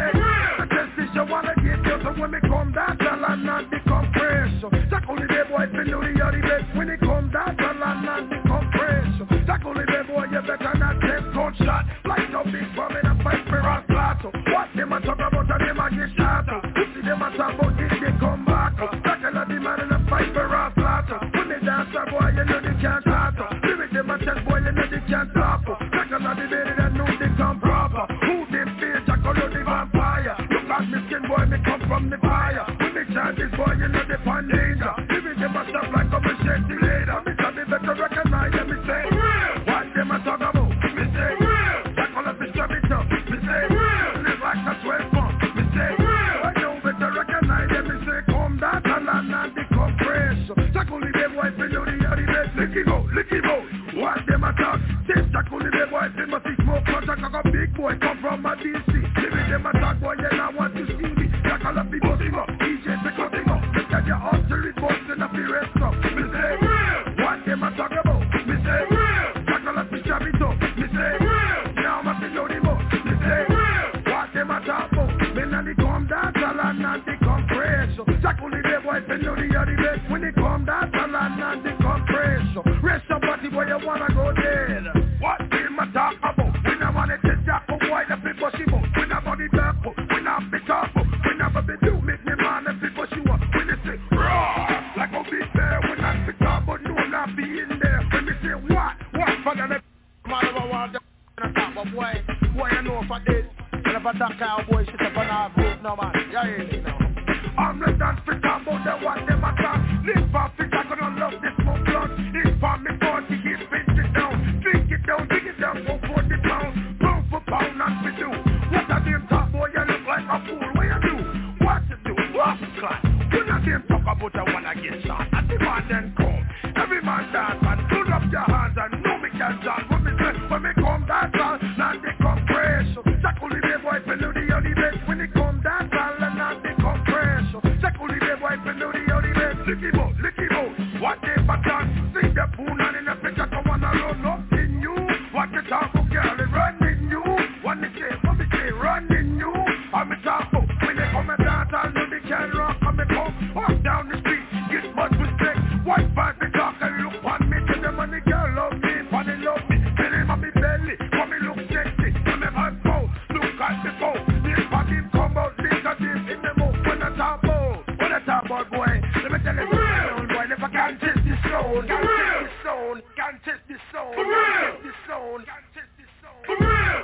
When me come down, tell her not the compression. Jack only the boy for know the other best. When it come down, tell her not the compression. Jack only the boy, you better not take gunshot. Like no big bomb in a fight for a plateau. What them a talk about and them a get shot. You see them a talk about this, they come back. Jack and the man in a fight for a plateau. When they dance a boy, you know they can't talk. Lyric them a tell boy, you know they can't talk. Jack and the baby that know they come proper. Who they fear, Jack all the vampire. Look at me skin boy, me come from the fire. When they chant this boy, you know they find danger. Living them a stop like a machete later. Me say me better recognize them, me say what them a talk about. Me say Jack all of this job it up. Me say live like a twelve pump. Me say I know better recognize them. Me say come down and not the compression. Jack only the boy for know the other best. Lick him out, lick him out. What them a talk? Say Jack only the boy for must smoke contract like a big boy come from a D C. Living them a talk boy, yeah I want to see me. Jack all of the bust him up, D J to cut him up. Look at your artery bust and up the rest up. Me say, what them a talk about? Me say, Jack all of the jab it up. Me say, now I'm a to load him up. Me say, what them a talk about? Me now they come down, tell her not the compression. Jack only the boy for know the other best. When they come down, tell her not the compression. Rest your body boy, you wanna go dead. What them a talk about? When I wanna test Jack for boy, the people she move. When I body back up, when I pick up. Never be do make me man and people she want. When they say raw, like a big bear. When I pick up, but no not be in there. When they say what, what for the man over want to talk about boy, boy I know for this. And if I talk cowboy shit up on our group, no man, yeah you ain't know. I'm less than fit about them what them attack. Live for fit, I gonna love this smoke blood. This for me forty, get pinch it down, drink it down, dig it down for forty pounds, pound for pound and we do. What a damn top boy, you look like a fool. What you do? What you do? What's the class? You not them talk about I wanna get shot. And the man then come. Every man dance and put up your hands and know me can dance. When me say, when me come dance on, not the compression. Jack only the boy for know the only best. When it come dance on, not the compression. Jack only the boy for know the only best. Lick him out, lick him out. What they pattern? Sing the poon and in the picture come on and run up in you. What the talk of girl is running you. When they say, when they say running you. I'm a talk of. When they come and dance, I know they can rock. I'm a come, walk down the street, get much respect. White part the talk and look on me. Tell them when the girl love me, when they love me. Tell him on me belly, when me look sexy. When me hot bow, look at the bow. This party come out, this and this in the mouth. When I talk about, when I talk about boy, let me tell you something, boy. If I can't test this sound, can't test this sound, can't test this sound, can't test this sound, can't test this sound. For real,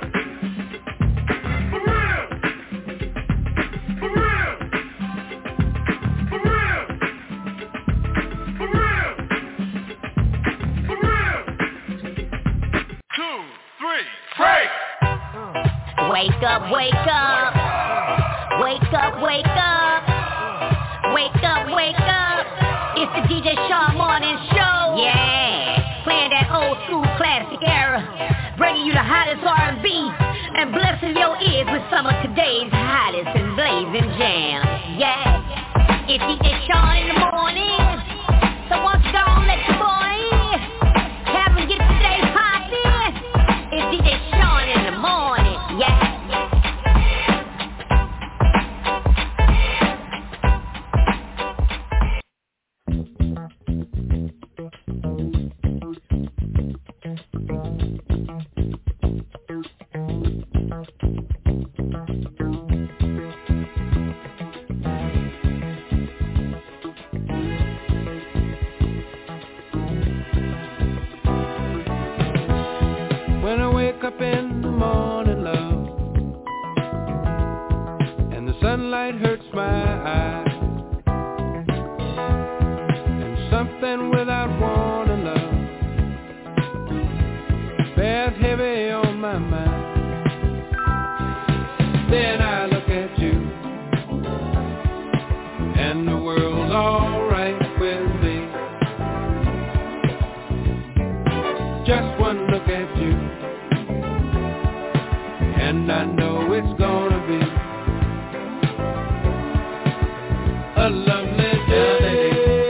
for real. For real! For real! For real! For real! Two, three, break! Wake up, wake up! Wake up, wake up! Wake up, wake up! It's the D J Shaw Morning Show! Yeah! Playing that old school smooth classic era, bringing you the hottest R and B and blessing your ears with some of today's hottest and blazing jams. Yeah, it's D J Sean in the morning, so once you gone let your boy in, have him get today poppin'. It's D J Sean in the morning, yeah. When I wake up in the morning, love, and the sunlight hurts my eyes, and something without warning, love, bears heavy on my mind. Then I look at you, and the world's alright with me. Just one look at you, and I know it's gonna be a lovely day.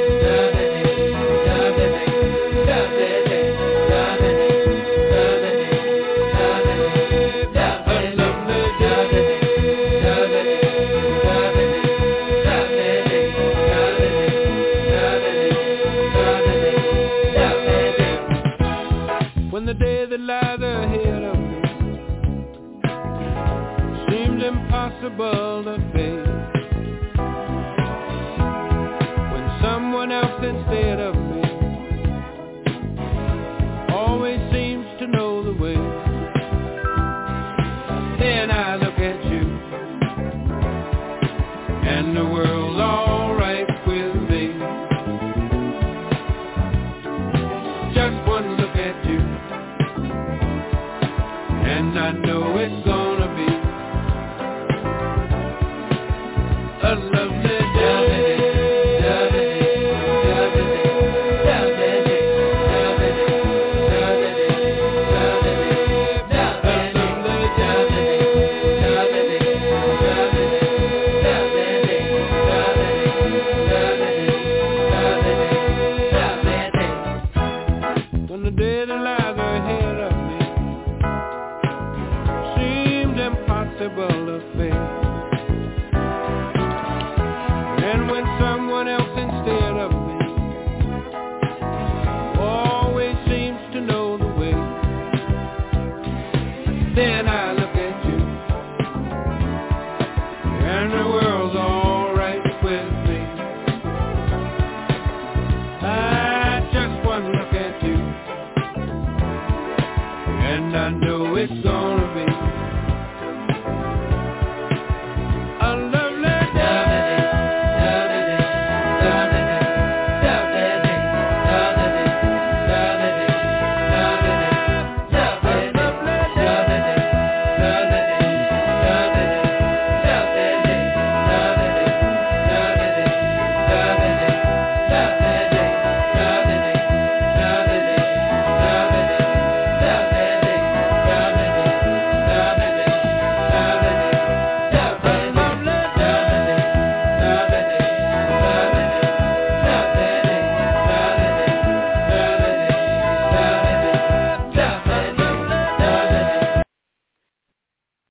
When the day that lies ahead of me seems impossible to face, when someone else instead of me always seems to know the way, then I look at you, and the world's alright with me. Just one look at you, and I know it's gonna be a lovely day. When the day that lies ahead of me seems impossible to face, and when someone else instead of me always seems to know the way, then I look at you, and the world's alright with me. I just one look at you, and I know it's gonna be